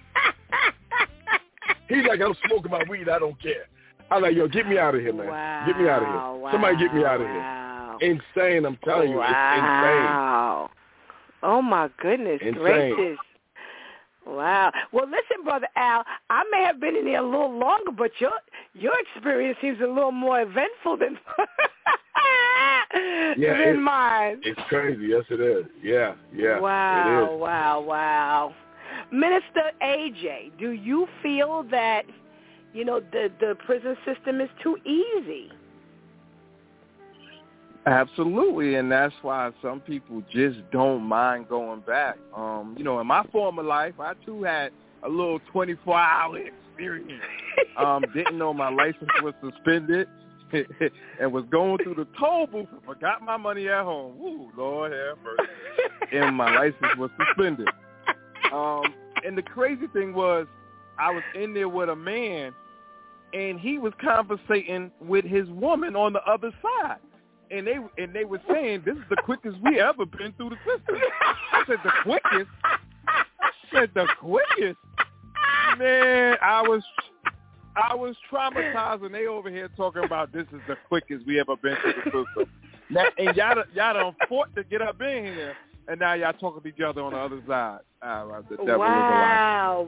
He's like, I'm smoking my weed, I don't care. I'm like, yo, get me out of here, man. Wow. Get me out of here. Wow. Somebody get me out of here. Insane, I'm telling you. Wow. It's insane. Oh, my goodness gracious. Wow. Well, listen, Brother Al, I may have been in there a little longer, but your experience seems a little more eventful than than mine. It's crazy. Yes, it is. Yeah. Wow, it is. wow. Minister AJ, do you feel that, the prison system is too easy? Absolutely, and that's why some people just don't mind going back. In my former life, I too had a little 24-hour experience. Didn't know my license was suspended and was going through the toll booth and forgot my money at home. Woo, Lord have mercy. And my license was suspended. And the crazy thing was, I was in there with a man, and he was conversating with his woman on the other side. And they were saying, this is the quickest we ever been through the system. I said, the quickest? The quickest? Man, I was traumatized, and they over here talking about this is the quickest we ever been through the system. Now, and y'all done fought to get up in here, and now y'all talking to each other on the other side. The devil is a lie.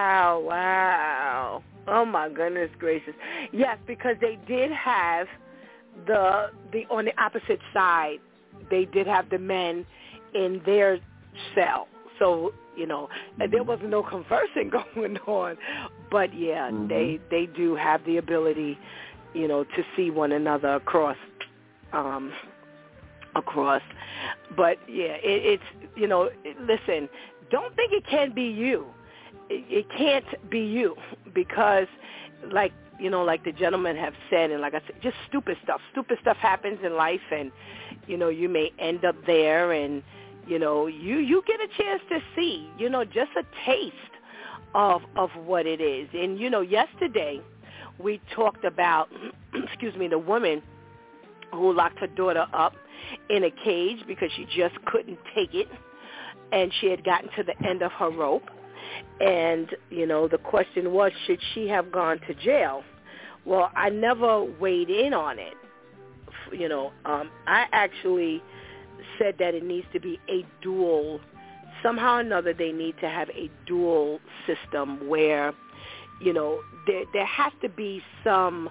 Wow. Oh, my goodness gracious. Yes, because they did have the on the opposite side, they did have the men in their cell. So, there was no conversing going on. But, they do have the ability, to see one another across. But, it's, listen, don't think it can be you. It can't be you because, like the gentlemen have said, and like I said, just stupid stuff happens in life, and, you may end up there, and, you get a chance to see, just a taste of what it is. And, yesterday we talked about, the woman who locked her daughter up in a cage because she just couldn't take it, and she had gotten to the end of her rope. And, the question was, should she have gone to jail? Well, I never weighed in on it. I actually said that it needs to be a dual, somehow or another they need to have a dual system where, there has to be some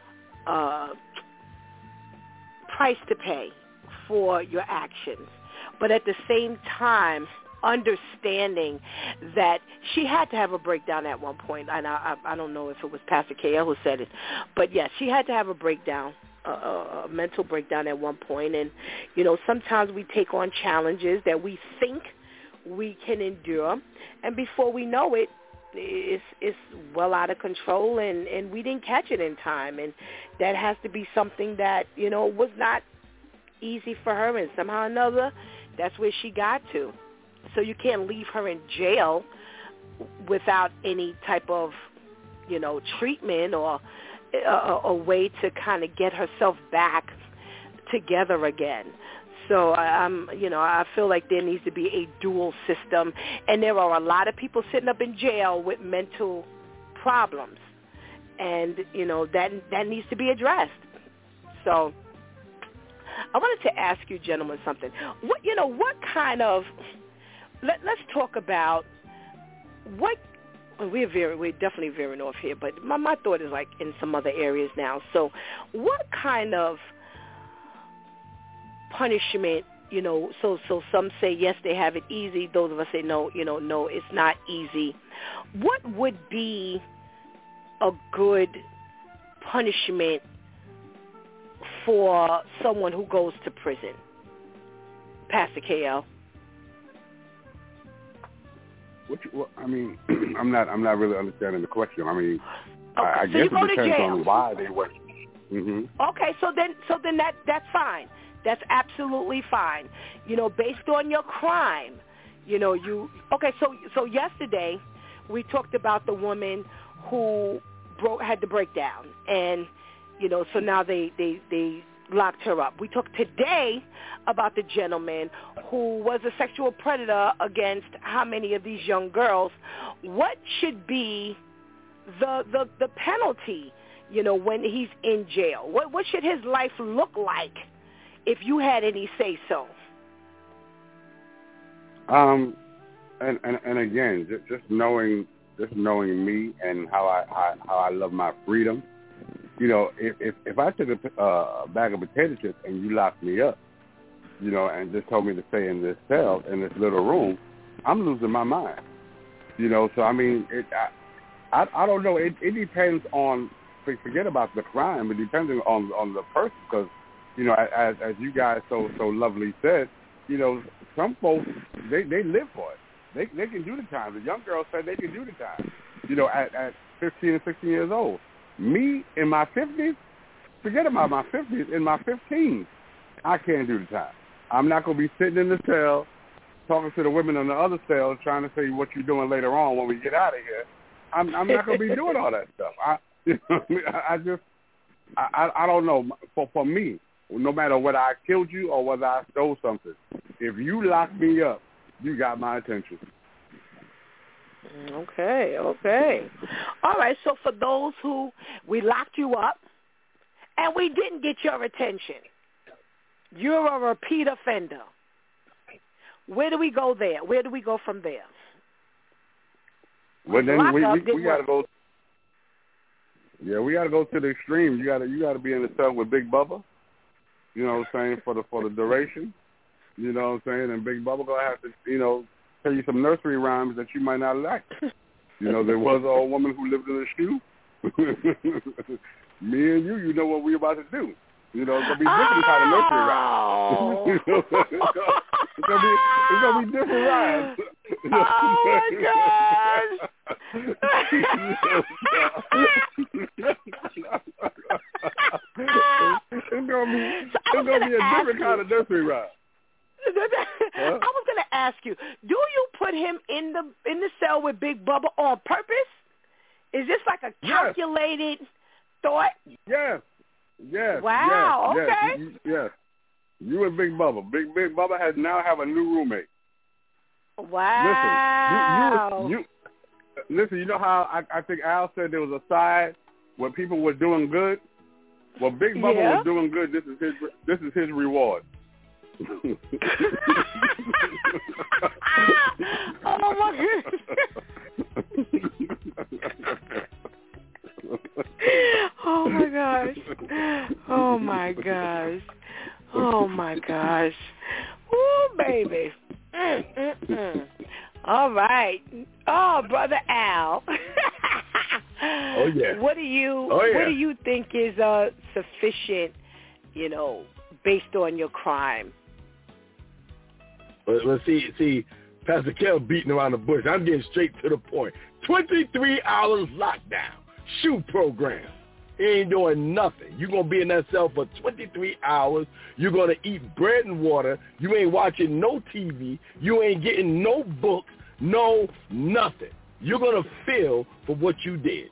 price to pay for your actions. But at the same time, understanding that she had to have a breakdown at one point, and I don't know if it was Pastor KL who said it, but yes, she had to have a breakdown, a mental breakdown at one point. And sometimes we take on challenges that we think we can endure, and before we know it, it's well out of control, and we didn't catch it in time, and that has to be something that was not easy for her, and somehow or another that's where she got to. So you can't leave her in jail without any type of, treatment or a way to kind of get herself back together again. So I feel like there needs to be a dual system, and there are a lot of people sitting up in jail with mental problems, And, you know, that needs to be addressed. So I wanted to ask you gentlemen something. What kind of, let's talk about what, we're definitely veering off here, but my thought is like in some other areas now. So what kind of punishment, so some say yes, they have it easy. Those of us say no, no, it's not easy. What would be a good punishment for someone who goes to prison? Pastor KL. I mean, I'm not really understanding the question. I mean, okay, I guess it depends on why they went. Mm-hmm. Okay, so then that's fine. That's absolutely fine. Based on your crime, So yesterday we talked about the woman who had the breakdown, and so now they locked her up. We talked today about the gentleman who was a sexual predator against how many of these young girls. What should be the penalty, when he's in jail? What should his life look like if you had any say so? And again, just knowing me and how I love my freedom. If I took a bag of potato chips and you locked me up, and just told me to stay in this cell, in this little room, I'm losing my mind. So I mean, I don't know. It depends on, forget about the crime, but depending on the person, because, as you guys so lovely said, some folks, they live for it. They can do the time. The young girl said they can do the time, at 15 and 16 years old. Me, in my 50s, forget about my 50s, in my 15s, I can't do the time. I'm not going to be sitting in the cell talking to the women in the other cells trying to say what you're doing later on when we get out of here. I'm not going to be doing all that stuff. I don't know. For me, no matter whether I killed you or whether I stole something, if you lock me up, you got my attention. Okay. All right, so for those who we locked you up and we didn't get your attention, you're a repeat offender. Where do we go there? Where do we go from there? Well, then we got to go. Yeah, we got to go to the extreme. You got to be in the cell with Big Bubba. You know what I'm saying, for the duration. You know what I'm saying, and Big Bubba gonna have to, tell you some nursery rhymes that you might not like. There was an old woman who lived in a shoe. Me and you know what we about to do. It's gonna be different kind of nursery rhymes. It's gonna be different rhymes. Oh my gosh! It's gonna be a different kind of nursery rhyme. I was going to ask you, do you put him in the cell with Big Bubba on purpose? Is this like a calculated thought? Yes. Wow. Yes. Okay. Yes. You and Big Bubba. Big Bubba now have a new roommate. Wow. Listen, you know how I think Al said there was a side where people were doing good? Well, Big Bubba was doing good. This is his reward. Oh my gosh. Oh my gosh. Oh my gosh. Ooh, baby. All right. Oh, Brother Al. Oh yeah. What do you think is sufficient, based on your crime? Let's see, Pastor Kell beating around the bush. I'm getting straight to the point. 23 hours lockdown. Shoe program. He ain't doing nothing. You're going to be in that cell for 23 hours. You're going to eat bread and water. You ain't watching no TV. You ain't getting no books, no nothing. You're going to feel for what you did.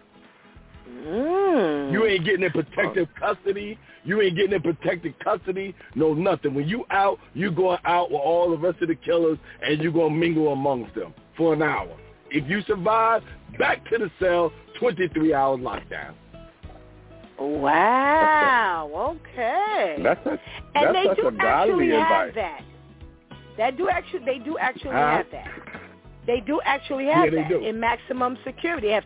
You ain't getting in protective custody. No nothing. When you out, you going out with all the rest of the killers, and you going to mingle amongst them for an hour. If you survive, back to the cell, 23-hour lockdown. Wow. Okay. That's and they such do a godly actually have advice. that. They do actually have that. They do actually have that in maximum security. They have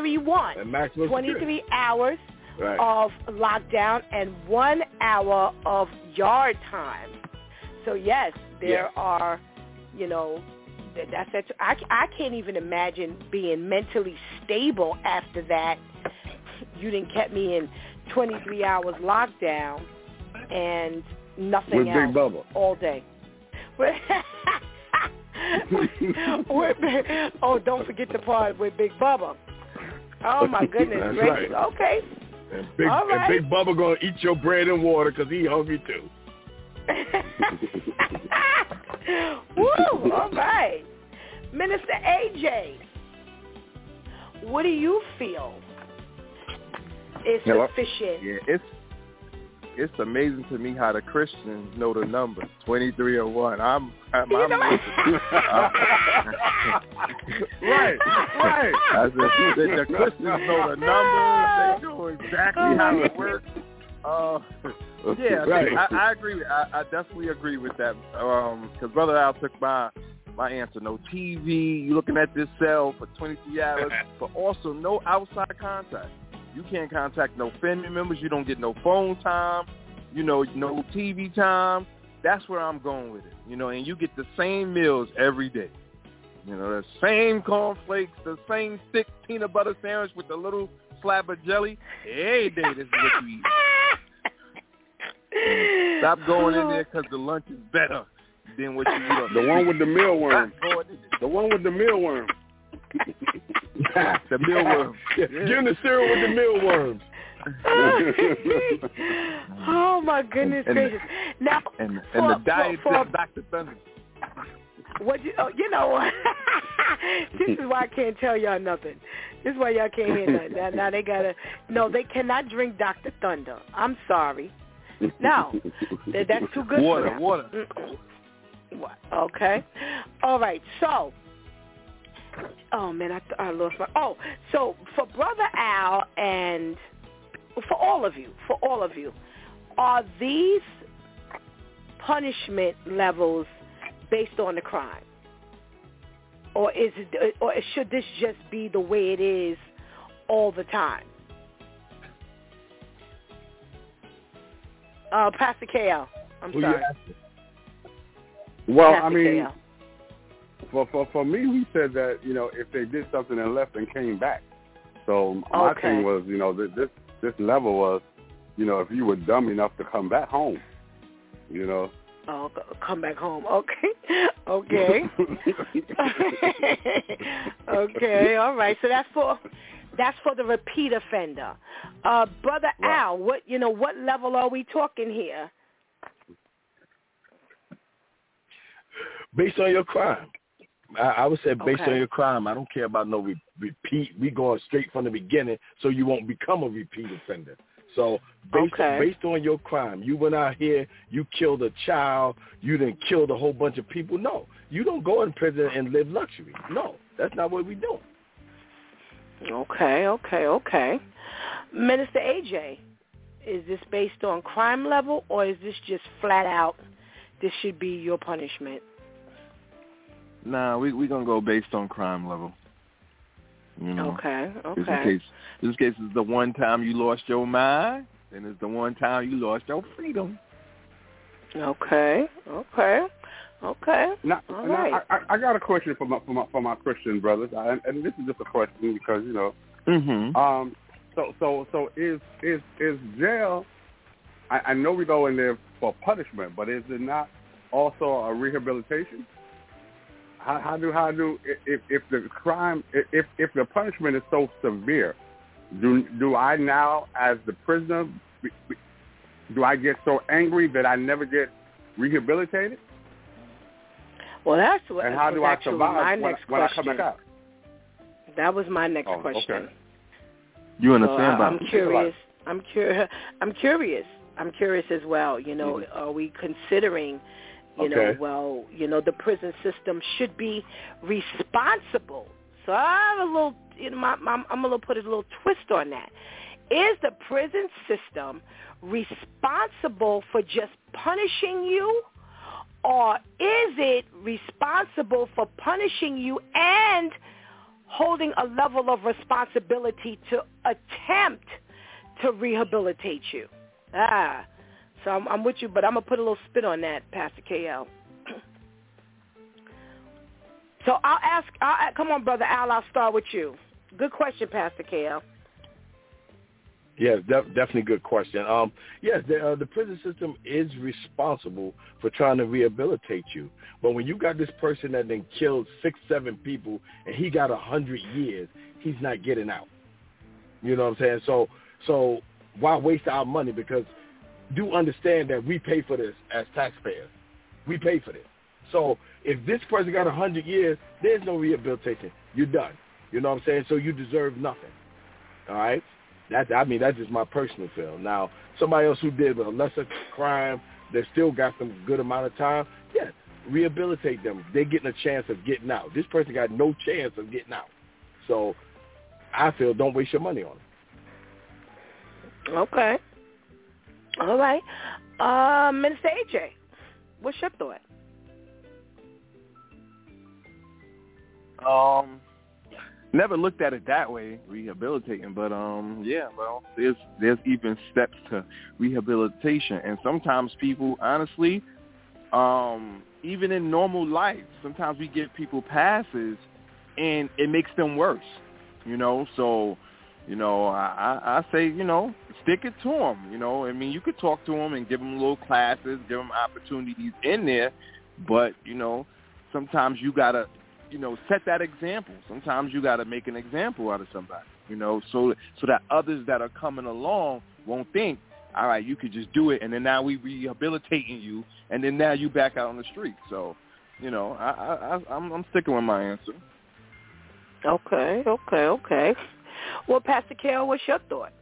23 hours of lockdown and 1 hour of yard time. So yes, there are, that's it. I can't even imagine being mentally stable after that. You didn't kept me in 23 hours lockdown and nothing with else Big Bubba all day. Don't forget the part with Big Bubba. Oh my goodness gracious. Right. Okay. And Big Bubba gonna eat your bread and water because he hungry too. Woo! All right, Minister AJ, what do you feel is sufficient? Yeah, it's amazing to me how the Christians know the number 2301. I'm right. The Christians know the number. They know exactly how it works. I agree. I definitely agree with that. Because Brother Al took my answer. No TV. You're looking at this cell for 23 hours, but also no outside contact. You can't contact no family members. You don't get no phone time. No TV time. That's where I'm going with it. And you get the same meals every day. The same cornflakes, the same thick peanut butter sandwich with a little slab of jelly. Every day this is what you eat. Stop going in there because the lunch is better than what you eat. The one with the mealworm. The one with the mealworm. The mealworm. Give him the cereal with the mealworms. Oh my goodness gracious! Now and the diet for Dr. Thunder. What you know what? This is why I can't tell y'all nothing. This is why y'all can't hear nothing. Now they they cannot drink Dr. Thunder. I'm sorry. No, that's too good for them. Water. Okay. All right. So. Oh man, I lost my. Oh, so for Brother Al and for all of you, are these punishment levels based on the crime, or should this just be the way it is all the time? Pastor KL, I'm sorry. Well, Pastor I mean. KL. For me, we said that, if they did something and left and came back. So my thing was, this level was, if you were dumb enough to come back home, Oh, come back home. Okay. Okay. Okay. All right. So that's for the repeat offender. Brother Al, what level are we talking here? Based on your crime. I would say based on your crime. I don't care about no repeat. We going straight from the beginning so you won't become a repeat offender. So based on your crime, you went out here, you killed a child, you didn't kill a whole bunch of people. No, you don't go in prison and live luxury. No, that's not what we do. Okay. Minister AJ, is this based on crime level or is this just flat out, this should be your punishment? Nah, we're going to go based on crime level. Okay. This case is the one time you lost your mind, and it's the one time you lost your freedom. Okay. Now, all right. I got a question for my Christian brothers, and this is just a question because So is jail? I know we go in there for punishment, but is it not also a rehabilitation? How do if the crime if the punishment is so severe, do I now as the prisoner do I get so angry that I never get rehabilitated? Well, that's what. And how do I survive when I come back out? That was my next question. Okay. You understand? I'm curious. I'm curious as well. Are we considering? The prison system should be responsible So I have a little, I'm going to put a little twist on that. Is the prison system responsible for just punishing you, or is it responsible for punishing you and holding a level of responsibility to attempt to rehabilitate you? So I'm with you, but I'm going to put a little spin on that, Pastor KL. So come on, Brother Al, I'll start with you. Good question, Pastor KL. Yes, definitely good question. Yes, the prison system is responsible for trying to rehabilitate you. But when you got this person that then killed 6-7 people and he got 100 years, he's not getting out. You know what I'm saying? So why waste our money? Because do understand that we pay for this as taxpayers. We pay for this. So if this person got 100 years, there's no rehabilitation. You're done. You know what I'm saying? So you deserve nothing. All right? That's just my personal feel. Now, somebody else who did a lesser crime that still got some good amount of time, yeah, rehabilitate them. They're getting a chance of getting out. This person got no chance of getting out. So I feel don't waste your money on them. Okay. All right. Minister AJ, what's your thought? Never looked at it that way, rehabilitating, but yeah, well, there's even steps to rehabilitation, and sometimes people, honestly, even in normal life, sometimes we give people passes, and it makes them worse, you know. So, you know, I say, you know, stick it to them, you know. I mean, you could talk to them and give them little classes, give them opportunities in there, but you know, sometimes you gotta, you know, set that example. Sometimes you got to make an example out of somebody, you know, so that others that are coming along won't think, all right, you could just do it, and then now we rehabilitating you, and then now you back out on the street. So, you know, I'm sticking with my answer. Okay. Well, Pastor Carol, what's your thought?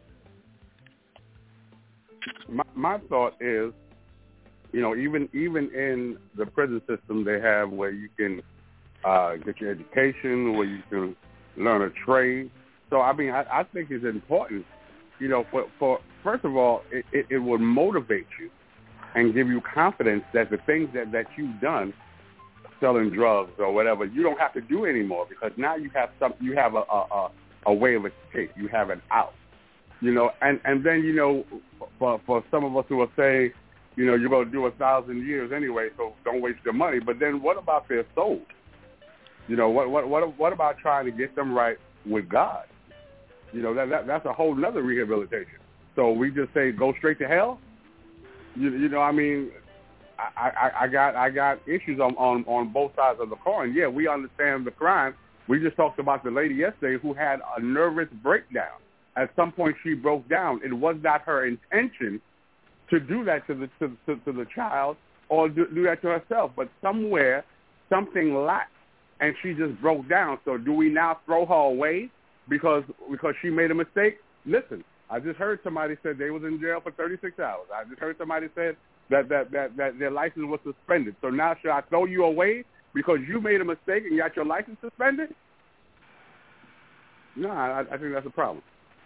My thought is, you know, even in the prison system, they have where you can get your education, where you can learn a trade. So, I mean, I think it's important, you know, for first of all, it will motivate you and give you confidence that the things that you've done, selling drugs or whatever, you don't have to do anymore, because now you have a way of escape. You have an out, you know, and then, you know, for some of us who will say, you know, you're going to do 1,000 years anyway, so don't waste your money. But then what about their souls? You know, what about trying to get them right with God? You know, that's a whole nother rehabilitation. So we just say go straight to hell? You know, I mean, I got issues on both sides of the coin. Yeah, we understand the crime. We just talked about the lady yesterday who had a nervous breakdown. At some point, she broke down. It was not her intention to do that to the child or do that to herself, but somewhere something lacked, and she just broke down. So do we now throw her away because she made a mistake? Listen, I just heard somebody said they was in jail for 36 hours. I just heard somebody said that their license was suspended. So now should I throw you away because you made a mistake and got your license suspended? No, I think that's a problem.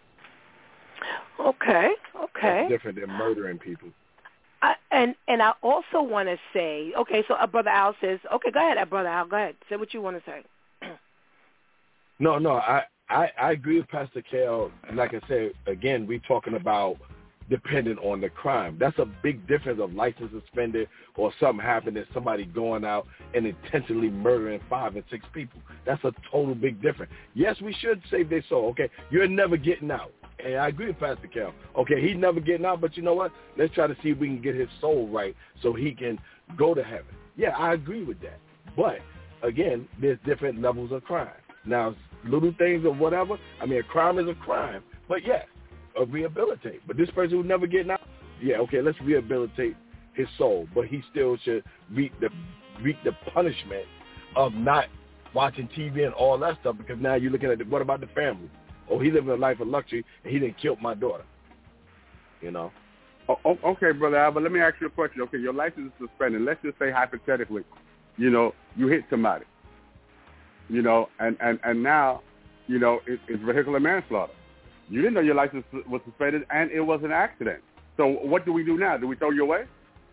Okay. That's different than murdering people. And I also want to say, okay, so Brother Al says, okay, go ahead, Brother Al, go ahead. Say what you want to say. No, I agree with Pastor Kel. Like I said, again, we're talking about depending on the crime. That's a big difference of license suspended or something happened and somebody going out and intentionally murdering 5 and 6 people. That's a total big difference. Yes, we should save their soul. Okay, you're never getting out. And I agree with Pastor Kel. Okay, he's never getting out, but you know what? Let's try to see if we can get his soul right so he can go to heaven. Yeah, I agree with that. But, again, there's different levels of crime. Now, little things or whatever, I mean, a crime is a crime. But, yeah, rehabilitate. But this person who's never getting out, yeah, okay, let's rehabilitate his soul. But he still should reap the punishment of not watching TV and all that stuff, because now you're looking at what about the family? Oh, he living a life of luxury, and he didn't kill my daughter. You know? Okay, Brother Al, but let me ask you a question. Okay, your license is suspended. Let's just say hypothetically, you know, you hit somebody. and now, it's vehicular manslaughter. You didn't know your license was suspended, and it was an accident. So what do we do now? Do we throw you away?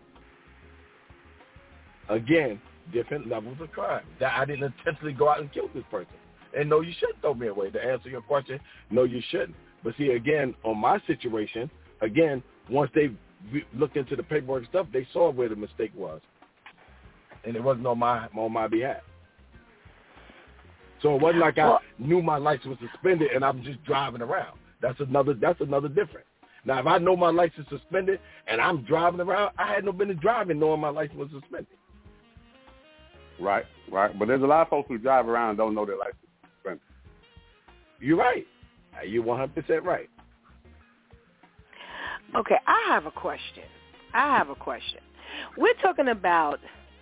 Again, different levels of crime. That I didn't intentionally go out and kill this person. And no, you shouldn't throw me away. To answer your question, no, you shouldn't. But see, again, on my situation, once they looked into the paperwork stuff, they saw where the mistake was. And it wasn't on my behalf. So it wasn't like I knew my license was suspended and I'm just driving around. That's another difference. Now, if I know my license is suspended and I'm driving around, I had no business driving knowing my license was suspended. Right. But there's a lot of folks who drive around and don't know their license is suspended. You're right. You're 100% right. Okay, I have a question. We're talking about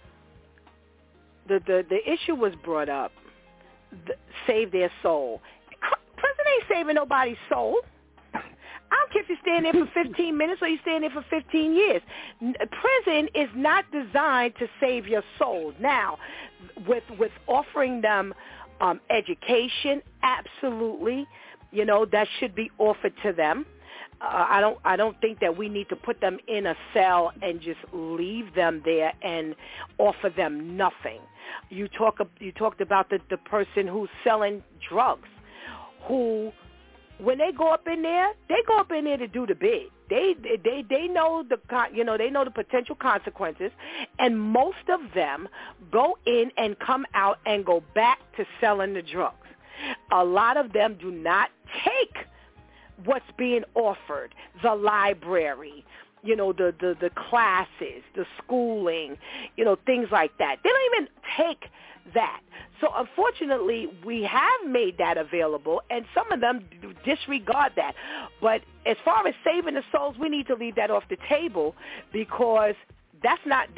the issue was brought up, save their soul. Prison ain't saving nobody's soul. I don't care if you're staying there for 15 minutes or you're staying there for 15 years. Prison is not designed to save your soul. Now, with offering them education, absolutely, that should be offered to them. I don't think that we need to put them in a cell and just leave them there and offer them nothing. You talked about the person who's selling drugs, who, when they go up in there, to do the bid. They know the potential consequences, and most of them go in and come out and go back to selling the drugs. A lot of them do not take what's being offered, the library, the classes, the schooling, things like that. They don't even take that. So unfortunately, we have made that available, and some of them disregard that. But as far as saving the souls, we need to leave that off the table, because that's not.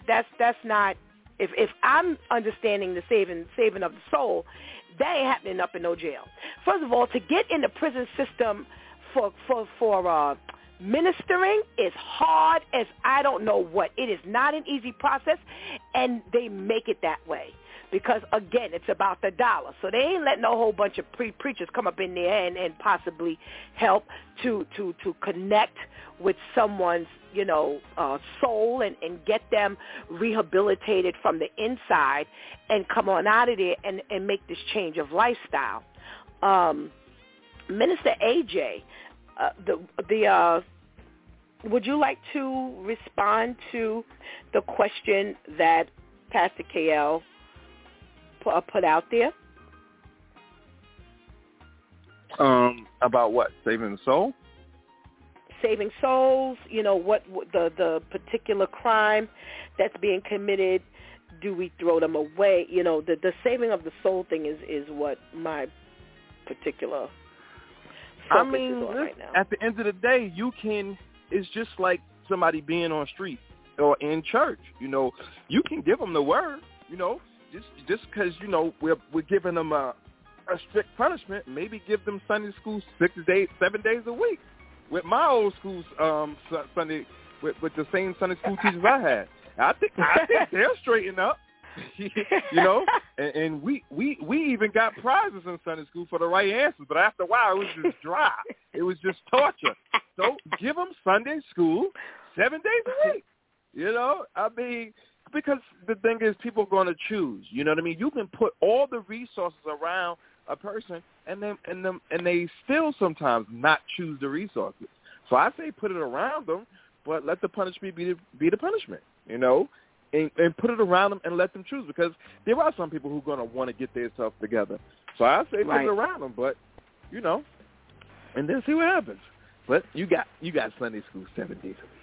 If I'm understanding the saving of the soul, that ain't happening up in no jail. First of all, to get in the prison system for ministering is hard as I don't know what. It is not an easy process, and they make it that way because, again, it's about the dollar. So they ain't letting a whole bunch of preachers come up in there and possibly help to connect with someone's soul and get them rehabilitated from the inside and come on out of there and make this change of lifestyle. Minister AJ, would you like to respond to the question that Pastor KL put out there? About what? Saving the soul? Saving souls, what the particular crime that's being committed, do we throw them away? The saving of the soul thing is what my particular focus is on right now. At the end of the day, it's just like somebody being on street or in church. You can give them the word, just because, we're giving them a strict punishment, maybe give them Sunday school 7 days a week. With my old school's Sunday, with the same Sunday school teachers I had, I think they'll straighten up, And we even got prizes in Sunday school for the right answers, but after a while it was just dry. It was just torture. So give them Sunday school 7 days a week. Because the thing is, people are going to choose. You know what I mean? You can put all the resources around a person, and they still sometimes not choose the resources. So I say put it around them, but let the punishment be the punishment, and put it around them and let them choose, because there are some people who are going to want to get themselves together. So I say put it around them, but, and then see what happens. But you got Sunday school 7 days a week.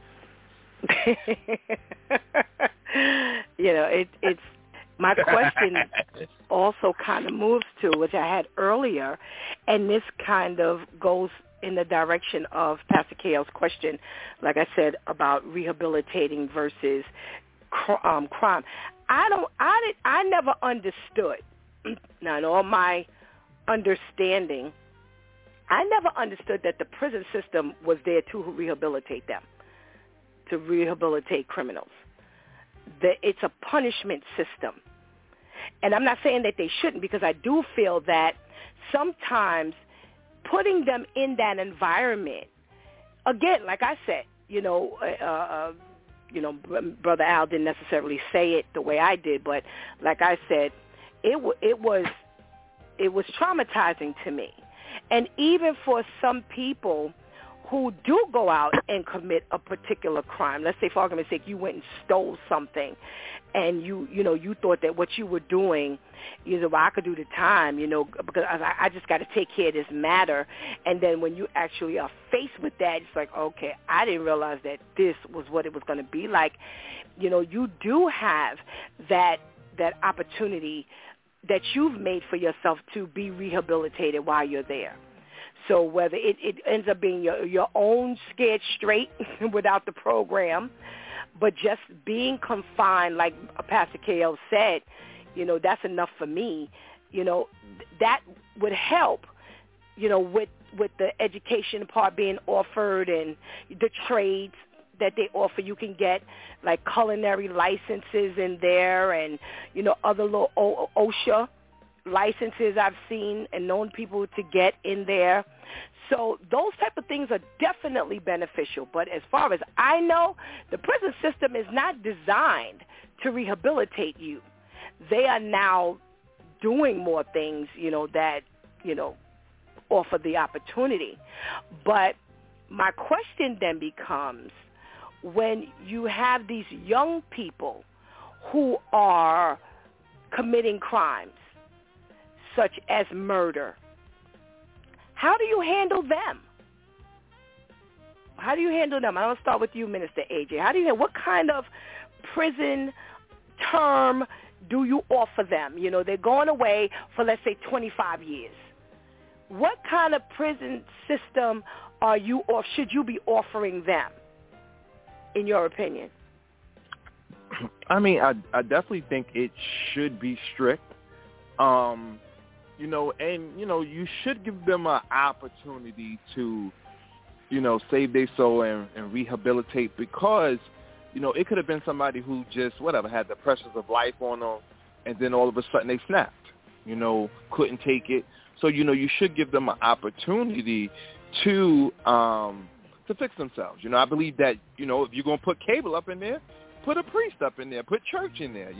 It's my question also kind of moves to, which I had earlier, and this kind of goes in the direction of Pastor Kale's question, like I said, about rehabilitating versus crime. I never understood. Now, in all my understanding, I never understood that the prison system was there to rehabilitate them, to rehabilitate criminals. It's a punishment system. And I'm not saying that they shouldn't, because I do feel that sometimes putting them in that environment, again, like I said, Brother Al didn't necessarily say it the way I did, but like I said, it was traumatizing to me. And even for some people who do go out and commit a particular crime, let's say for argument's sake, you went and stole something, and you thought that what you were doing, I could do the time, because I just got to take care of this matter. And then when you actually are faced with that, it's like, okay, I didn't realize that this was what it was going to be like. You do have that opportunity that you've made for yourself to be rehabilitated while you're there. So whether it ends up being your own scared straight without the program, but just being confined, like Pastor KL said, that's enough for me. That would help, with the education part being offered and the trades that they offer. You can get like culinary licenses in there, and other little OSHA licenses I've seen and known people to get in there. So those type of things are definitely beneficial. But as far as I know, the prison system is not designed to rehabilitate you. They are now doing more things, that, offer the opportunity. But my question then becomes, when you have these young people who are committing crimes, such as murder, how do you handle them? How do you handle them? I'm going to start with you, Minister AJ. What kind of prison term do you offer them? They're going away for, let's say, 25 years. What kind of prison system are you, or should you be offering them, in your opinion? I mean, I definitely think it should be strict. You should give them an opportunity to, save their soul and rehabilitate, because, it could have been somebody who just, had the pressures of life on them, and then all of a sudden they snapped, couldn't take it. So, you should give them an opportunity to fix themselves. I believe that, if you're going to put cable up in there, put a priest up in there, put church in there,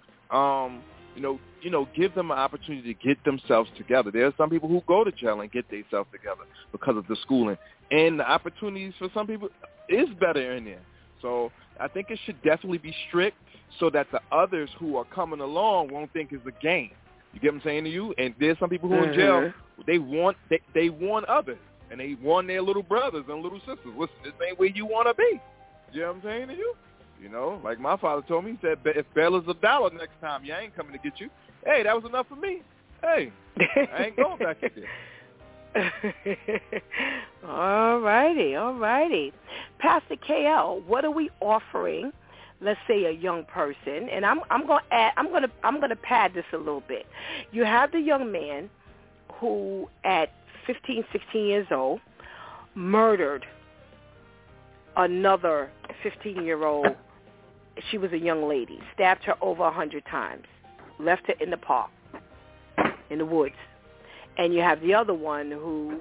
give them an opportunity to get themselves together. There are some people who go to jail and get themselves together because of the schooling. And the opportunities for some people is better in there. So I think it should definitely be strict so that the others who are coming along won't think it's a game. You get what I'm saying to you? And there's some people who are in jail, they want others. And they want their little brothers and little sisters. Listen, this ain't where you want to be. You know what I'm saying to you? Like my father told me, he said, if bail is $1 next time, I ain't coming to get you. Hey, that was enough for me. Hey, I ain't going back to this. All righty. Pastor KL, what are we offering, let's say, a young person? And I'm going to pad this a little bit. You have the young man who at 15, 16 years old murdered another 15-year-old. She was a young lady, stabbed her over 100 times, left her in the park, in the woods. And you have the other one who,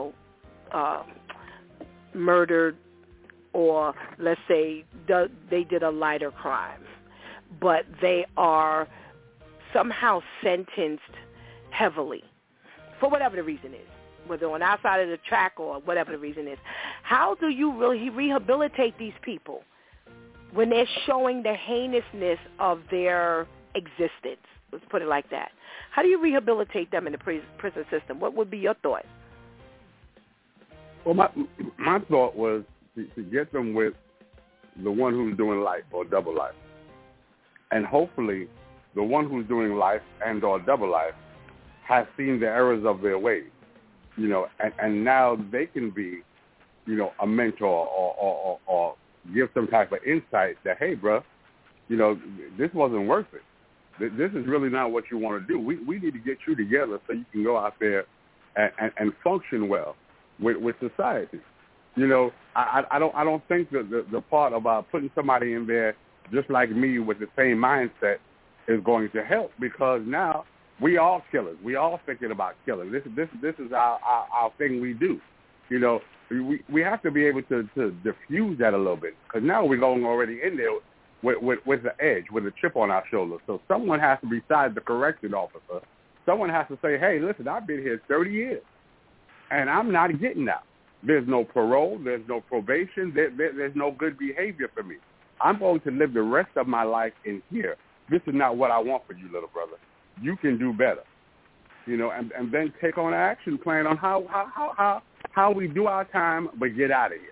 murdered, or let's say they did a lighter crime, but they are somehow sentenced heavily for whatever the reason is, whether on our side of the track or whatever the reason is. How do you really rehabilitate these people when they're showing the heinousness of their existence? Let's put it like that. How do you rehabilitate them in the prison system? What would be your thought? Well, my thought was to get them with the one who's doing life or double life. And hopefully the one who's doing life and or double life has seen the errors of their ways, and now they can be, a mentor or give some type of insight that, hey, bro, this wasn't worth it. This is really not what you want to do. We need to get you together so you can go out there and function well with society. I don't think that the part about putting somebody in there just like me with the same mindset is going to help, because now we all killers. We all thinking about killing. This is our thing we do. You know, we have to be able to diffuse that a little bit, because now we're going already in there with the edge, with a chip on our shoulder. So someone has to, besides the correction officer, someone has to say, hey, listen, I've been here 30 years, and I'm not getting out. There's no parole. There's no probation. There's no good behavior for me. I'm going to live the rest of my life in here. This is not what I want for you, little brother. You can do better. You know, and then take on an action plan on how we do our time but get out of here.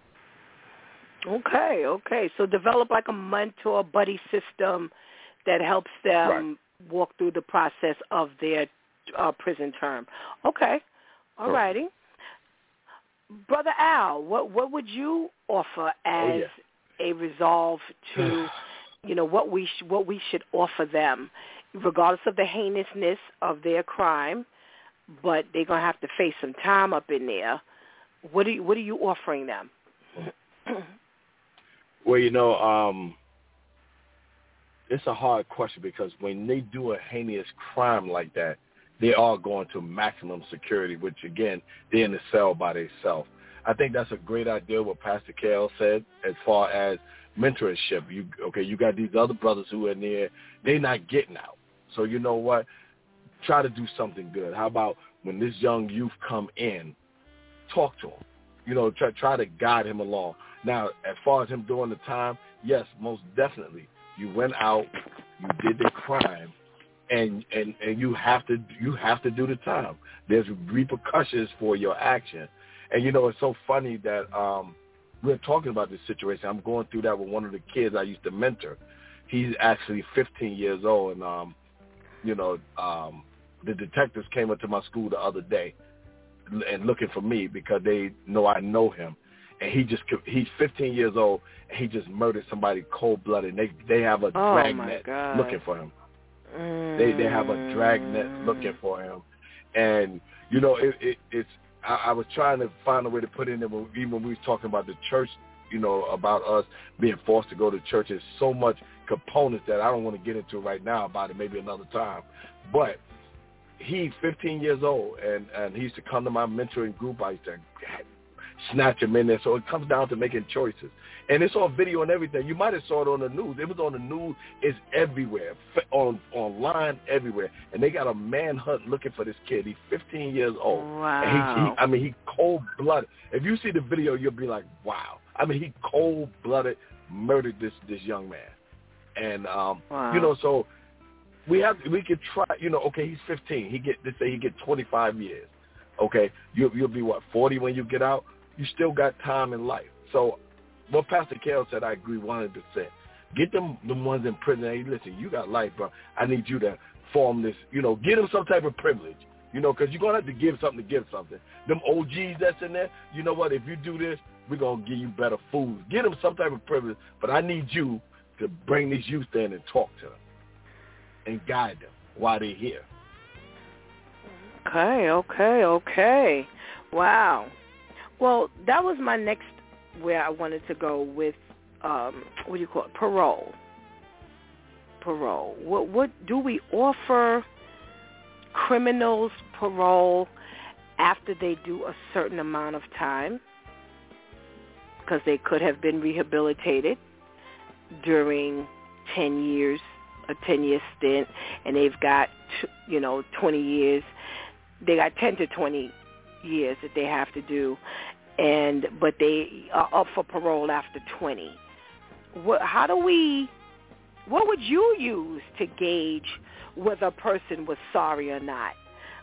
Okay. So develop like a mentor buddy system that helps them walk through the process of their prison term. Okay. All righty. Brother Al, what would you offer as a resolve to, you know, what we should offer them, regardless of the heinousness of their crime, but they're gonna have to face some time up in there. What are you offering them? Well, you know, it's a hard question, because when they do a heinous crime like that, they are going to maximum security, which, again, they're in the cell by themselves. I think that's a great idea what Pastor Kale said as far as mentorship. You got these other brothers who are in there, they're not getting out. So you know what? Try to do something good. How about when this young youth come in, talk to him. You know, try to guide him along. Now, as far as him doing the time, yes, most definitely. You went out, you did the crime, and you have to do the time. There's repercussions for your action. And, you know, it's so funny that we're talking about this situation. I'm going through that with one of the kids I used to mentor. He's actually 15 years old, and, you know, the detectives came up to my school the other day and looking for me because they know I know him. And he's 15 years old, and he just murdered somebody cold-blooded. They have a dragnet looking for him. They have a dragnet looking for him. And, you know, it's I was trying to find a way to put in there, even when we was talking about the church, you know, about us being forced to go to church. There's so much components that I don't want to get into right now about it, maybe another time. But he's 15 years old, and he used to come to my mentoring group. I used to snatch him in there. So it comes down to making choices. And it's on video and everything. You might have saw it on the news. It was on the news. It's everywhere, online, everywhere. And they got a manhunt looking for this kid. He's 15 years old. Wow. And he cold-blooded. If you see the video, you'll be like, wow. I mean, he cold-blooded murdered this young man. And, you know, so we could try, you know, okay, he's 15. They say he get 25 years. Okay, you'll be, 40 when you get out? You still got time in life. So what Pastor Kale said, I agree 100%. Get them ones in prison. Hey, listen, you got life, bro. I need you to form this, you know, get them some type of privilege, you know, because you're going to have to give something to give something. Them OGs that's in there, you know what, if you do this, we're going to give you better food. Get them some type of privilege, but I need you to bring these youth in and talk to them and guide them while they're here. Okay. Wow. Well, that was my next where I wanted to go with, what do you call it, parole. What do we offer criminals parole after they do a certain amount of time? Because they could have been rehabilitated during 10 years, a 10-year stint, and they've got, 20 years. They got 10 to 20 years that they have to do, but they are up for parole after 20. What would you use to gauge whether a person was sorry or not?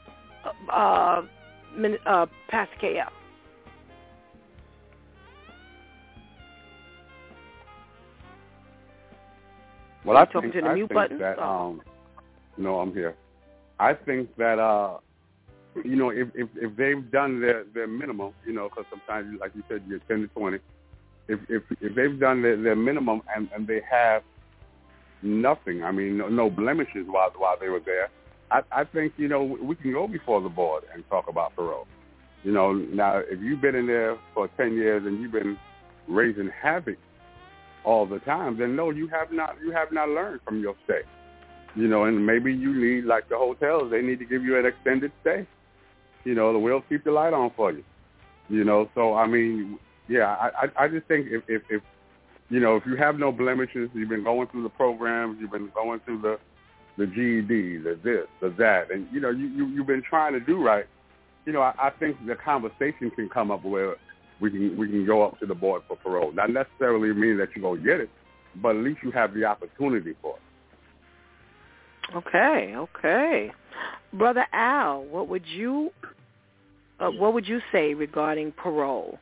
Pastor K.L. Well, I talking think, to the mute button? That, no, I'm here. I think that, if they've done their minimum, because sometimes, like you said, you're 10 to 20. If they've done their minimum and they have nothing, I mean, no blemishes while they were there, I think, we can go before the board and talk about parole. Now, if you've been in there for 10 years and you've been raising havoc all the time, then no, you have not learned from your stay. You know, and maybe you need, like the hotels, they need to give you an extended stay. You know, we'll keep the light on for you. You know, so, I mean, yeah, I just think if you know, if you have no blemishes, you've been going through the programs, you've been going through the GED, the this, the that, and, you know, you've been trying to do right, you know, I think the conversation can come up where we can go up to the board for parole. Not necessarily mean that you're going to get it, but at least you have the opportunity for it. Okay. Brother Al, what would you say regarding parole?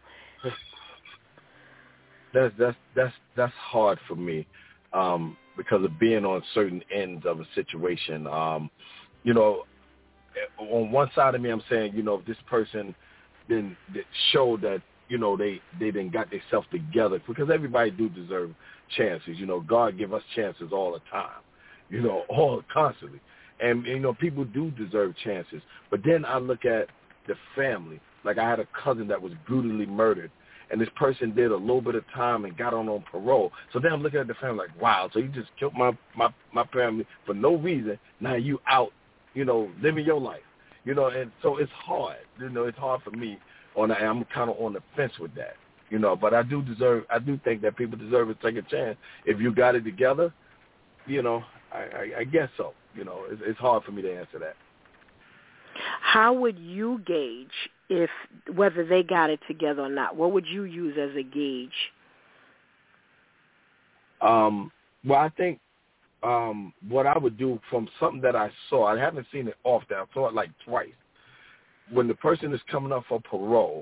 That's hard for me because of being on certain ends of a situation. You know, on one side of me, I'm saying, you know, if this person then showed that, you know, they didn't got themselves together, because everybody do deserve chances. You know, God give us chances all the time. You know, all constantly. And, you know, people do deserve chances. But then I look at the family. Like, I had a cousin that was brutally murdered, and this person did a little bit of time and got on parole. So then I'm looking at the family like, wow, so you just killed my family for no reason. Now you out, you know, living your life. You know, and so it's hard. You know, it's hard for me. I'm kind of on the fence with that. You know, but I do think that people deserve a second chance. If you got it together, you know, I guess so. You know, it's hard for me to answer that. How would you gauge whether they got it together or not? What would you use as a gauge? Well, I think what I would do from something that I saw, I haven't seen it often. I saw it like twice. When the person is coming up for parole,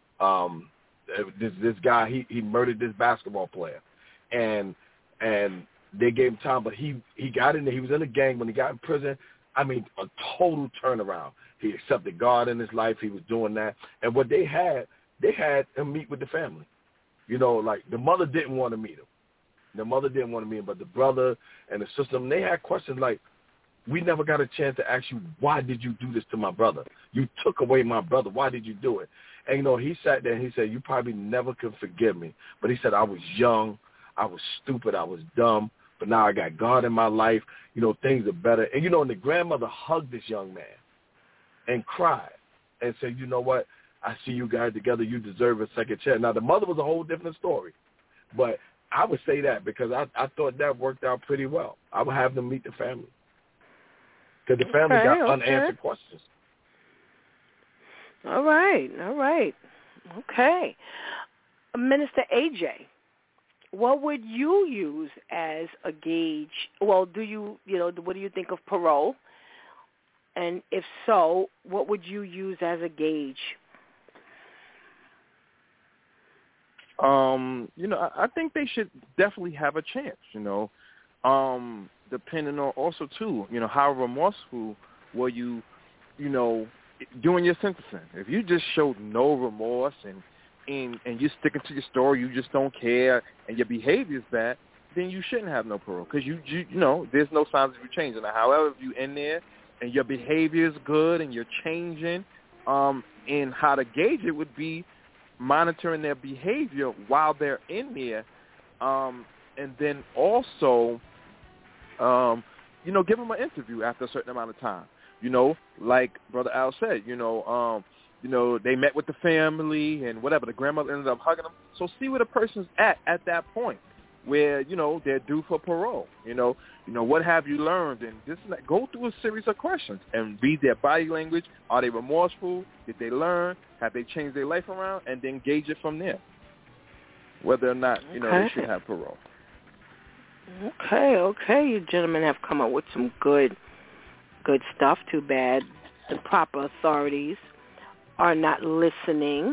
this guy, he murdered this basketball player, and they gave him time, but he got in there. He was in a gang. When he got in prison, I mean, a total turnaround. He accepted God in his life. He was doing that. And what they had him meet with the family. You know, like the mother didn't want to meet him. But the brother and the sister, they had questions like, we never got a chance to ask you, why did you do this to my brother? You took away my brother. Why did you do it? And, you know, he sat there and he said, you probably never can forgive me. But he said, I was young. I was stupid. I was dumb. But now I got God in my life. You know, things are better. And, you know, and the grandmother hugged this young man and cried and said, you know what? I see you guys together. You deserve a second chance. Now, the mother was a whole different story. But I would say that because I thought that worked out pretty well. I would have them meet the family. Because the family got unanswered questions. All right. Okay. Minister AJ, what would you use as a gauge? Well, what do you think of parole? And if so, what would you use as a gauge? You know, I think they should definitely have a chance, you know, depending on also, too, you know, how remorseful were you, you know, doing your sentencing. If you just showed no remorse and you're sticking to your story, you just don't care, and your behavior is bad, then you shouldn't have no parole because you know, there's no signs of you changing. Now, however, if you're in there and your behavior is good and you're changing, and how to gauge it would be monitoring their behavior while they're in there, and then also, you know, give them an interview after a certain amount of time. You know, like Brother Al said, you know, they met with the family and whatever. The grandmother ended up hugging them. So see where the person's at that point where, you know, they're due for parole. You know, what have you learned? And this and that. Go through a series of questions and read their body language. Are they remorseful? Did they learn? Have they changed their life around? And then gauge it from there, whether or not, you know, they should have parole. Okay. You gentlemen have come up with some good stuff. Too bad the proper authorities are not listening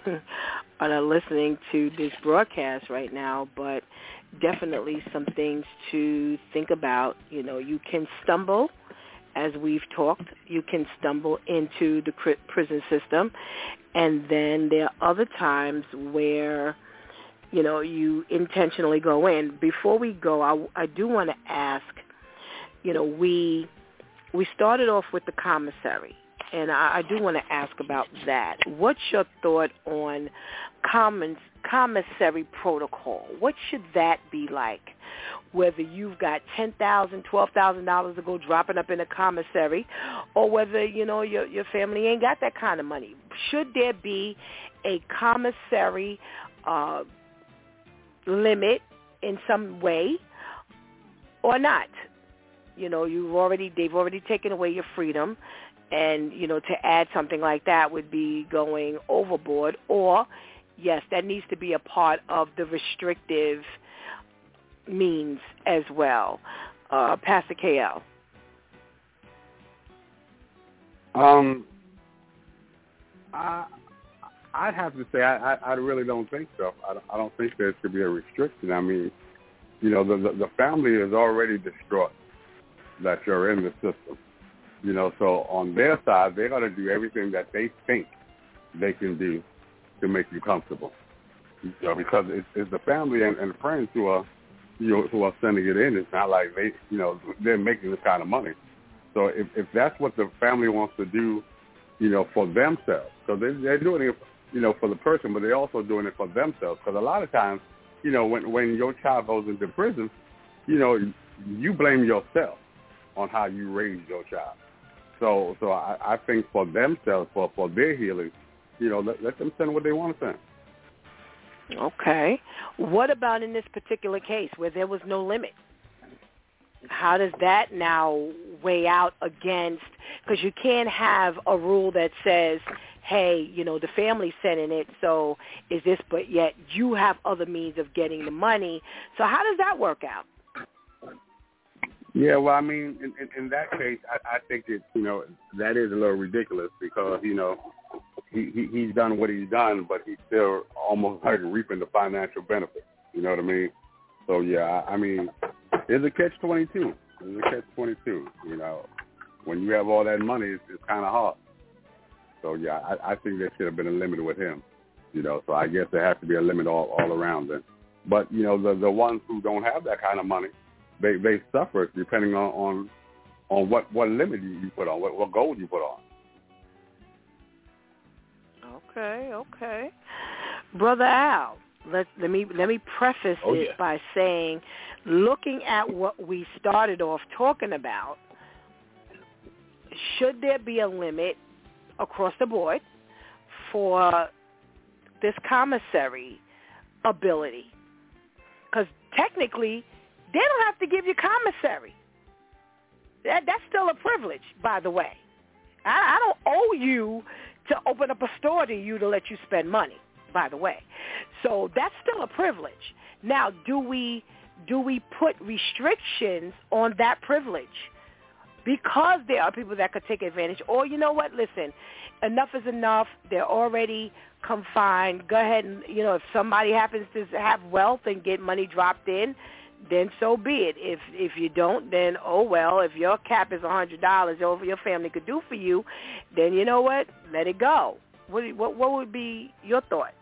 to this broadcast right now, but definitely some things to think about. You know, you can stumble, as we've talked, you can stumble into the prison system, and then there are other times where, you know, you intentionally go in. Before we go, I do want to ask, you know, we started off with the commissary, and I do want to ask about that. What's your thought on commissary protocol? What should that be like? Whether you've got $10,000, $12,000 to go dropping up in a commissary, or whether, your family ain't got that kind of money. Should there be a commissary limit in some way or not? They've already taken away your freedom, and, to add something like that would be going overboard. Or, yes, that needs to be a part of the restrictive means as well. Pastor KL. I'd have to say I really don't think so. I don't think there should be a restriction. I mean, the family is already distraught that you're in the system. So on their side, they're going to do everything that they think they can do to make you comfortable. Because it's the family and friends who are sending it in. It's not like they're making this kind of money. So if that's what the family wants to do, for themselves, so they're doing it, for the person, but they're also doing it for themselves. Because a lot of times, when your child goes into prison, you blame yourself on how you raised your child. So I think for themselves, for their healing, let them send what they want to send. Okay. What about in this particular case where there was no limit? How does that now weigh out against, because you can't have a rule that says, hey, the family's sending it, so is this, but yet you have other means of getting the money. So how does that work out? Yeah, well, I mean, in that case, I think it, that is a little ridiculous because, he's done what he's done, but he's still almost like reaping the financial benefit. You know what I mean? So, yeah, I mean, it's a catch-22. It's a catch-22. When you have all that money, it's kind of hard. So, yeah, I think there should have been a limit with him. So I guess there has to be a limit all around then. But, the ones who don't have that kind of money, they suffer depending on what limit you put on, what goal you put on. Okay. Brother Al, let me preface it by saying, looking at what we started off talking about, should there be a limit across the board for this commissary ability? Because technically, they don't have to give you commissary. That's still a privilege, by the way. I don't owe you to open up a store to you to let you spend money, by the way. So that's still a privilege. Now, do we put restrictions on that privilege? Because there are people that could take advantage. Or, you know what, listen, enough is enough. They're already confined. Go ahead and, if somebody happens to have wealth and get money dropped in, then so be it. If you don't, then, oh, well, if your cap is $100 over your family could do for you, then you know what? Let it go. What would be your thought?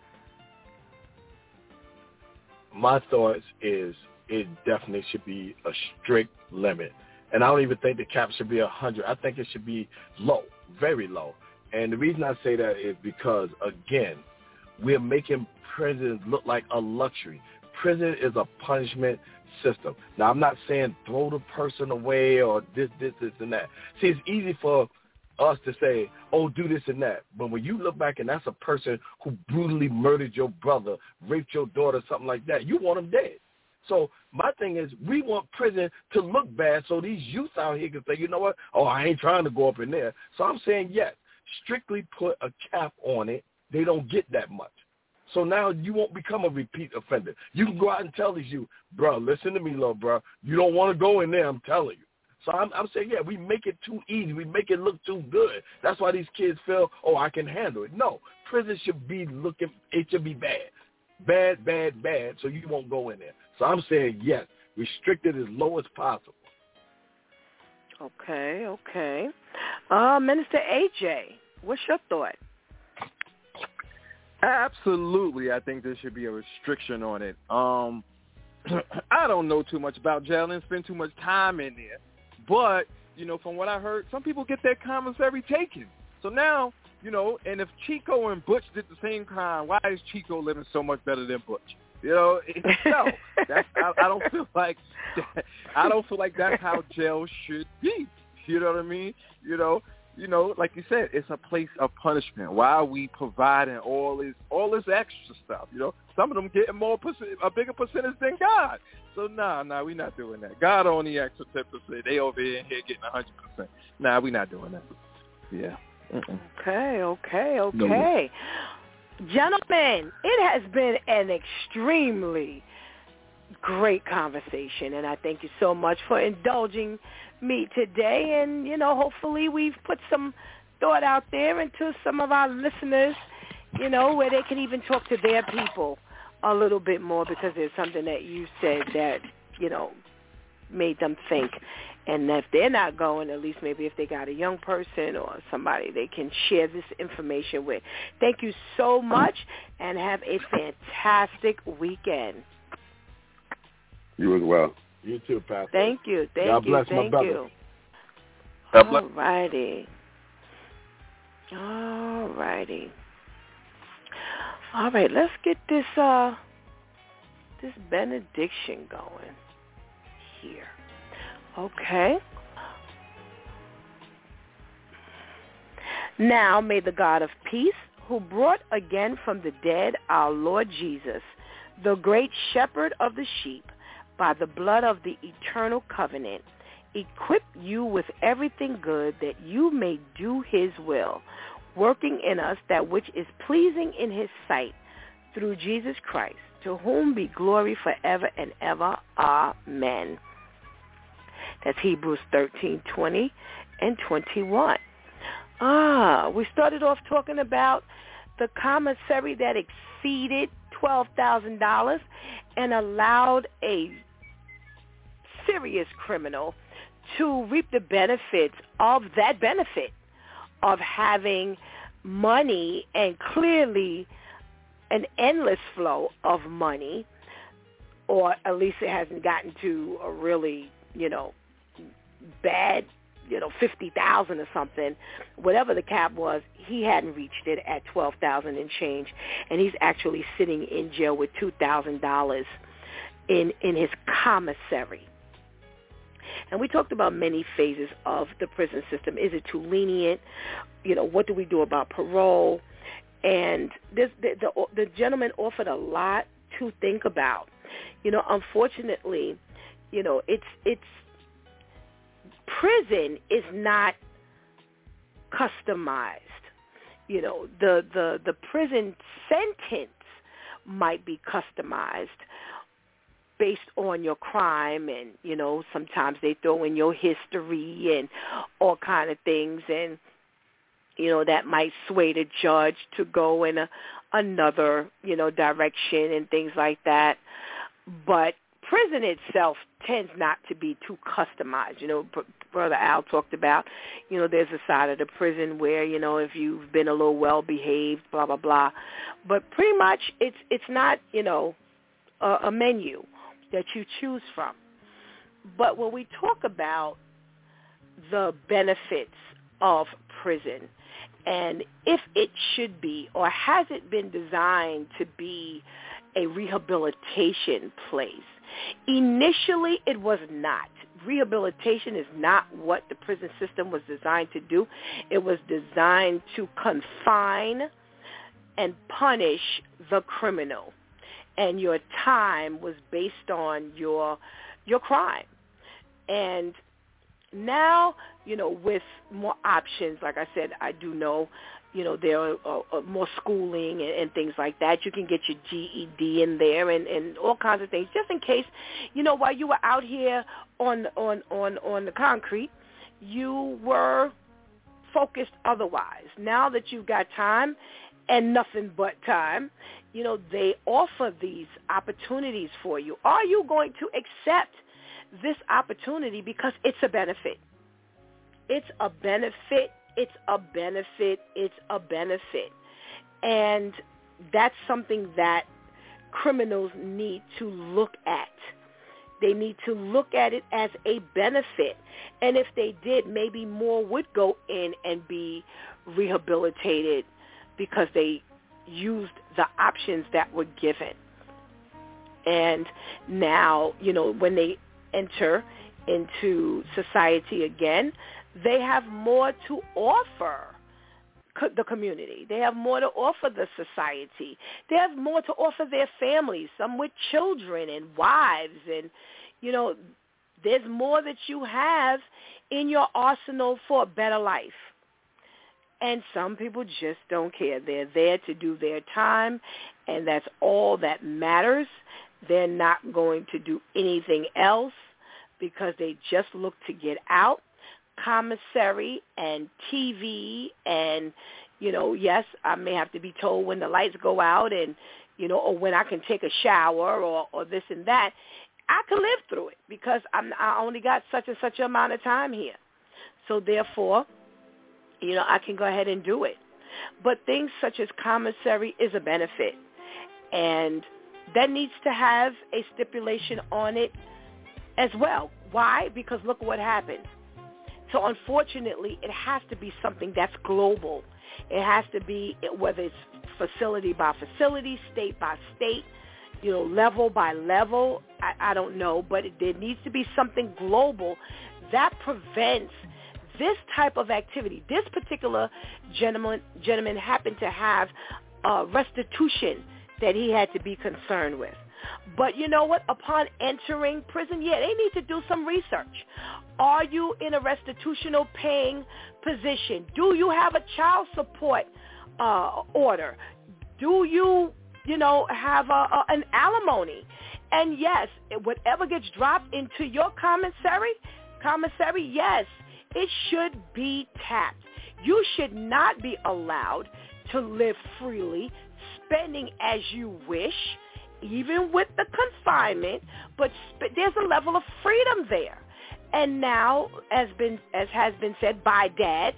My thoughts is it definitely should be a strict limit. And I don't even think the cap should be 100. I think it should be low, very low. And the reason I say that is because, again, we're making prison look like a luxury. Prison is a punishment system. Now, I'm not saying throw the person away or this, and that. See, it's easy for us to say, oh, do this and that. But when you look back and that's a person who brutally murdered your brother, raped your daughter, something like that, you want them dead. So my thing is we want prison to look bad so these youth out here can say, you know what, oh, I ain't trying to go up in there. So I'm saying, yes, strictly put a cap on it. They don't get that much. So now you won't become a repeat offender. You can go out and tell these youth, bro, listen to me, little bro. You don't want to go in there, I'm telling you. So I'm saying, yeah, we make it too easy. We make it look too good. That's why these kids feel, oh, I can handle it. No, prison should be it should be bad. Bad, so you won't go in there. So I'm saying, yes, restrict it as low as possible. Okay. Minister AJ, what's your thought? Absolutely, I think there should be a restriction on it. I don't know too much about jail and spend too much time in there, but from what I heard, some people get their commissary taken. So now, and if Chico and Butch did the same crime, why is Chico living so much better than Butch? No, I don't feel like that's how jail should be. You know what I mean? Like you said, it's a place of punishment. Why are we providing all this extra stuff? Some of them getting a bigger percentage than God. So nah, we're not doing that. God only extra 10%. They over here getting 100%. Nah, we're not doing that. Yeah. Okay. No. Gentlemen, it has been an extremely great conversation, and I thank you so much for indulging me today. And, hopefully we've put some thought out there into some of our listeners, where they can even talk to their people a little bit more, because there's something that you said that, made them think. And if they're not going, at least maybe if they got a young person or somebody they can share this information with. Thank you so much, and have a fantastic weekend. You as well. You too, Pastor. Thank you. God bless my brother. All righty. All right, let's get this benediction going here. Okay. Now may the God of peace, who brought again from the dead our Lord Jesus, the great shepherd of the sheep, by the blood of the eternal covenant, equip you with everything good that you may do his will, working in us that which is pleasing in his sight, through Jesus Christ, to whom be glory forever and ever. Amen. That's Hebrews 13:20 and 21. We started off talking about the commissary that exceeded $12,000 and allowed a serious criminal to reap the benefits of that benefit of having money, and clearly an endless flow of money, or at least it hasn't gotten to a really, bad, 50,000 or something. Whatever the cap was, he hadn't reached it at 12,000 and change, and he's actually sitting in jail with $2,000 in his commissary. And we talked about many phases of the prison system. Is it too lenient? What do we do about parole? And the gentleman offered a lot to think about. Unfortunately, it's prison is not customized. The prison sentence might be customized based on your crime, and sometimes they throw in your history and all kind of things, and that might sway the judge to go in another direction and things like that. But prison itself tends not to be too customized. Brother Al talked about, there's a side of the prison where, if you've been a little well-behaved, blah, blah, blah. But pretty much it's not, a menu that you choose from. But when we talk about the benefits of prison, and if it should be, or has it been designed to be a rehabilitation place, initially it was not. Rehabilitation is not what the prison system was designed to do. It was designed to confine and punish the criminal. And your time was based on your crime. And now, with more options, like I said, I do know, there are more schooling and things like that. You can get your GED in there and all kinds of things, just in case, while you were out here on the concrete, you were focused otherwise. Now that you've got time and nothing but time, they offer these opportunities for you. Are you going to accept this opportunity because it's a benefit? It's a benefit. It's a benefit. It's a benefit. And that's something that criminals need to look at. They need to look at it as a benefit. And if they did, maybe more would go in and be rehabilitated because they used the options that were given. And now, when they enter into society again, they have more to offer the community. They have more to offer the society. They have more to offer their families, some with children and wives. And, there's more that you have in your arsenal for a better life. And some people just don't care. They're there to do their time, and that's all that matters. They're not going to do anything else because they just look to get out. Commissary and TV and, yes, I may have to be told when the lights go out and, or when I can take a shower or this and that. I can live through it because I only got such and such amount of time here. So therefore, I can go ahead and do it. But things such as commissary is a benefit. And that needs to have a stipulation on it as well. Why? Because look what happened. So unfortunately, it has to be something that's global. It has to be, whether it's facility by facility, state by state, level by level, I don't know, but there needs to be something global that prevents this type of activity. This particular gentleman happened to have restitution that he had to be concerned with. But you know what? Upon entering prison, they need to do some research. Are you in a restitutional paying position? Do you have a child support order? Do you, have an alimony? And yes, whatever gets dropped into your commissary, yes, it should be taxed. You should not be allowed to live freely, spending as you wish, even with the confinement, but there's a level of freedom there. And now, as has been said by dads,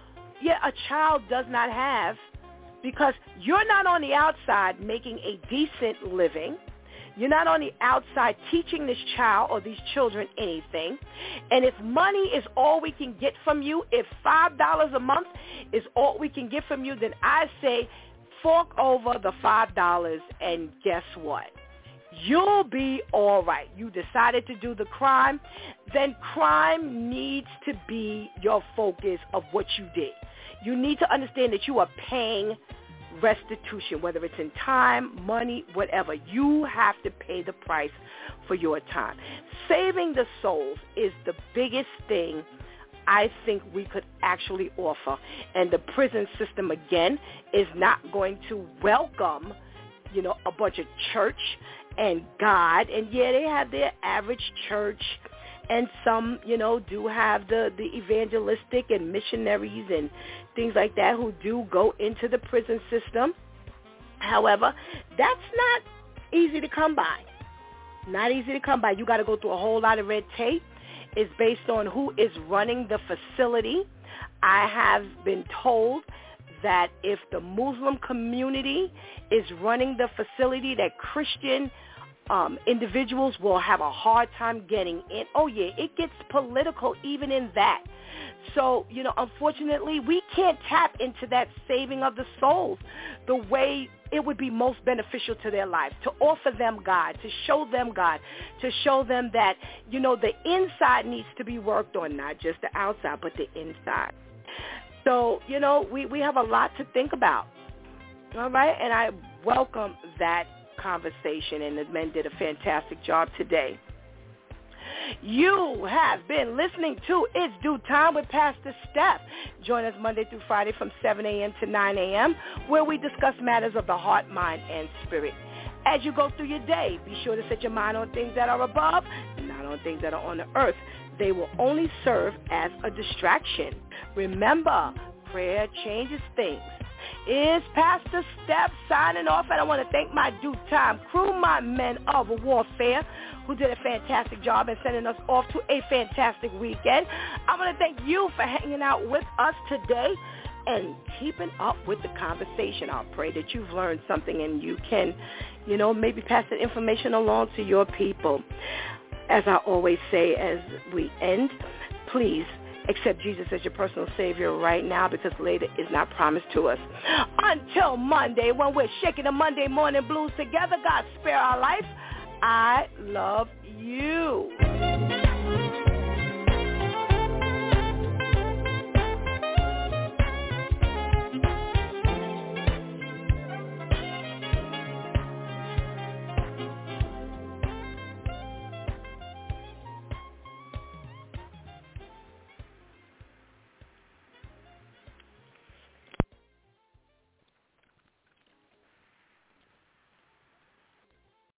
a child does not have, because you're not on the outside making a decent living. You're not on the outside teaching this child or these children anything. And if money is all we can get from you, if $5 a month is all we can get from you, then I say fork over the $5 and guess what? You'll be all right. You decided to do the crime, then crime needs to be your focus of what you did. You need to understand that you are paying restitution, whether it's in time, money, whatever. You have to pay the price for your time. Saving the souls is the biggest thing I think we could actually offer. And the prison system, again, is not going to welcome, a bunch of church and God. And, they have their average church. And some, do have the evangelistic and missionaries and things like that who do go into the prison system. However, that's not easy to come by. Not easy to come by. You got to go through a whole lot of red tape. It's based on who is running the facility. I have been told that if the Muslim community is running the facility, that Christian individuals will have a hard time getting in. Oh, yeah, it gets political even in that. So, unfortunately, we can't tap into that saving of the souls the way it would be most beneficial to their lives, to offer them God, to show them God, to show them that, the inside needs to be worked on, not just the outside, but the inside. So, we have a lot to think about. All right? And I welcome that conversation, and the men did a fantastic job today. You have been listening to It's Due Time with Pastor Steph. Join us Monday through Friday from 7 a.m. to 9 a.m. where we discuss matters of the heart, mind, and spirit. As you go through your day, be sure to set your mind on things that are above, not on things that are on the earth. They will only serve as a distraction. Remember, prayer changes things. It's Pastor Steph signing off, and I want to thank my Due Time crew, my men of warfare, who did a fantastic job in sending us off to a fantastic weekend. I want to thank you for hanging out with us today and keeping up with the conversation. I'll pray that you've learned something and you can, maybe pass that information along to your people. as I always say as we end, please accept Jesus as your personal Savior right now, because later is not promised to us. Until Monday, when we're shaking the Monday morning blues together, God spare our life. I love you.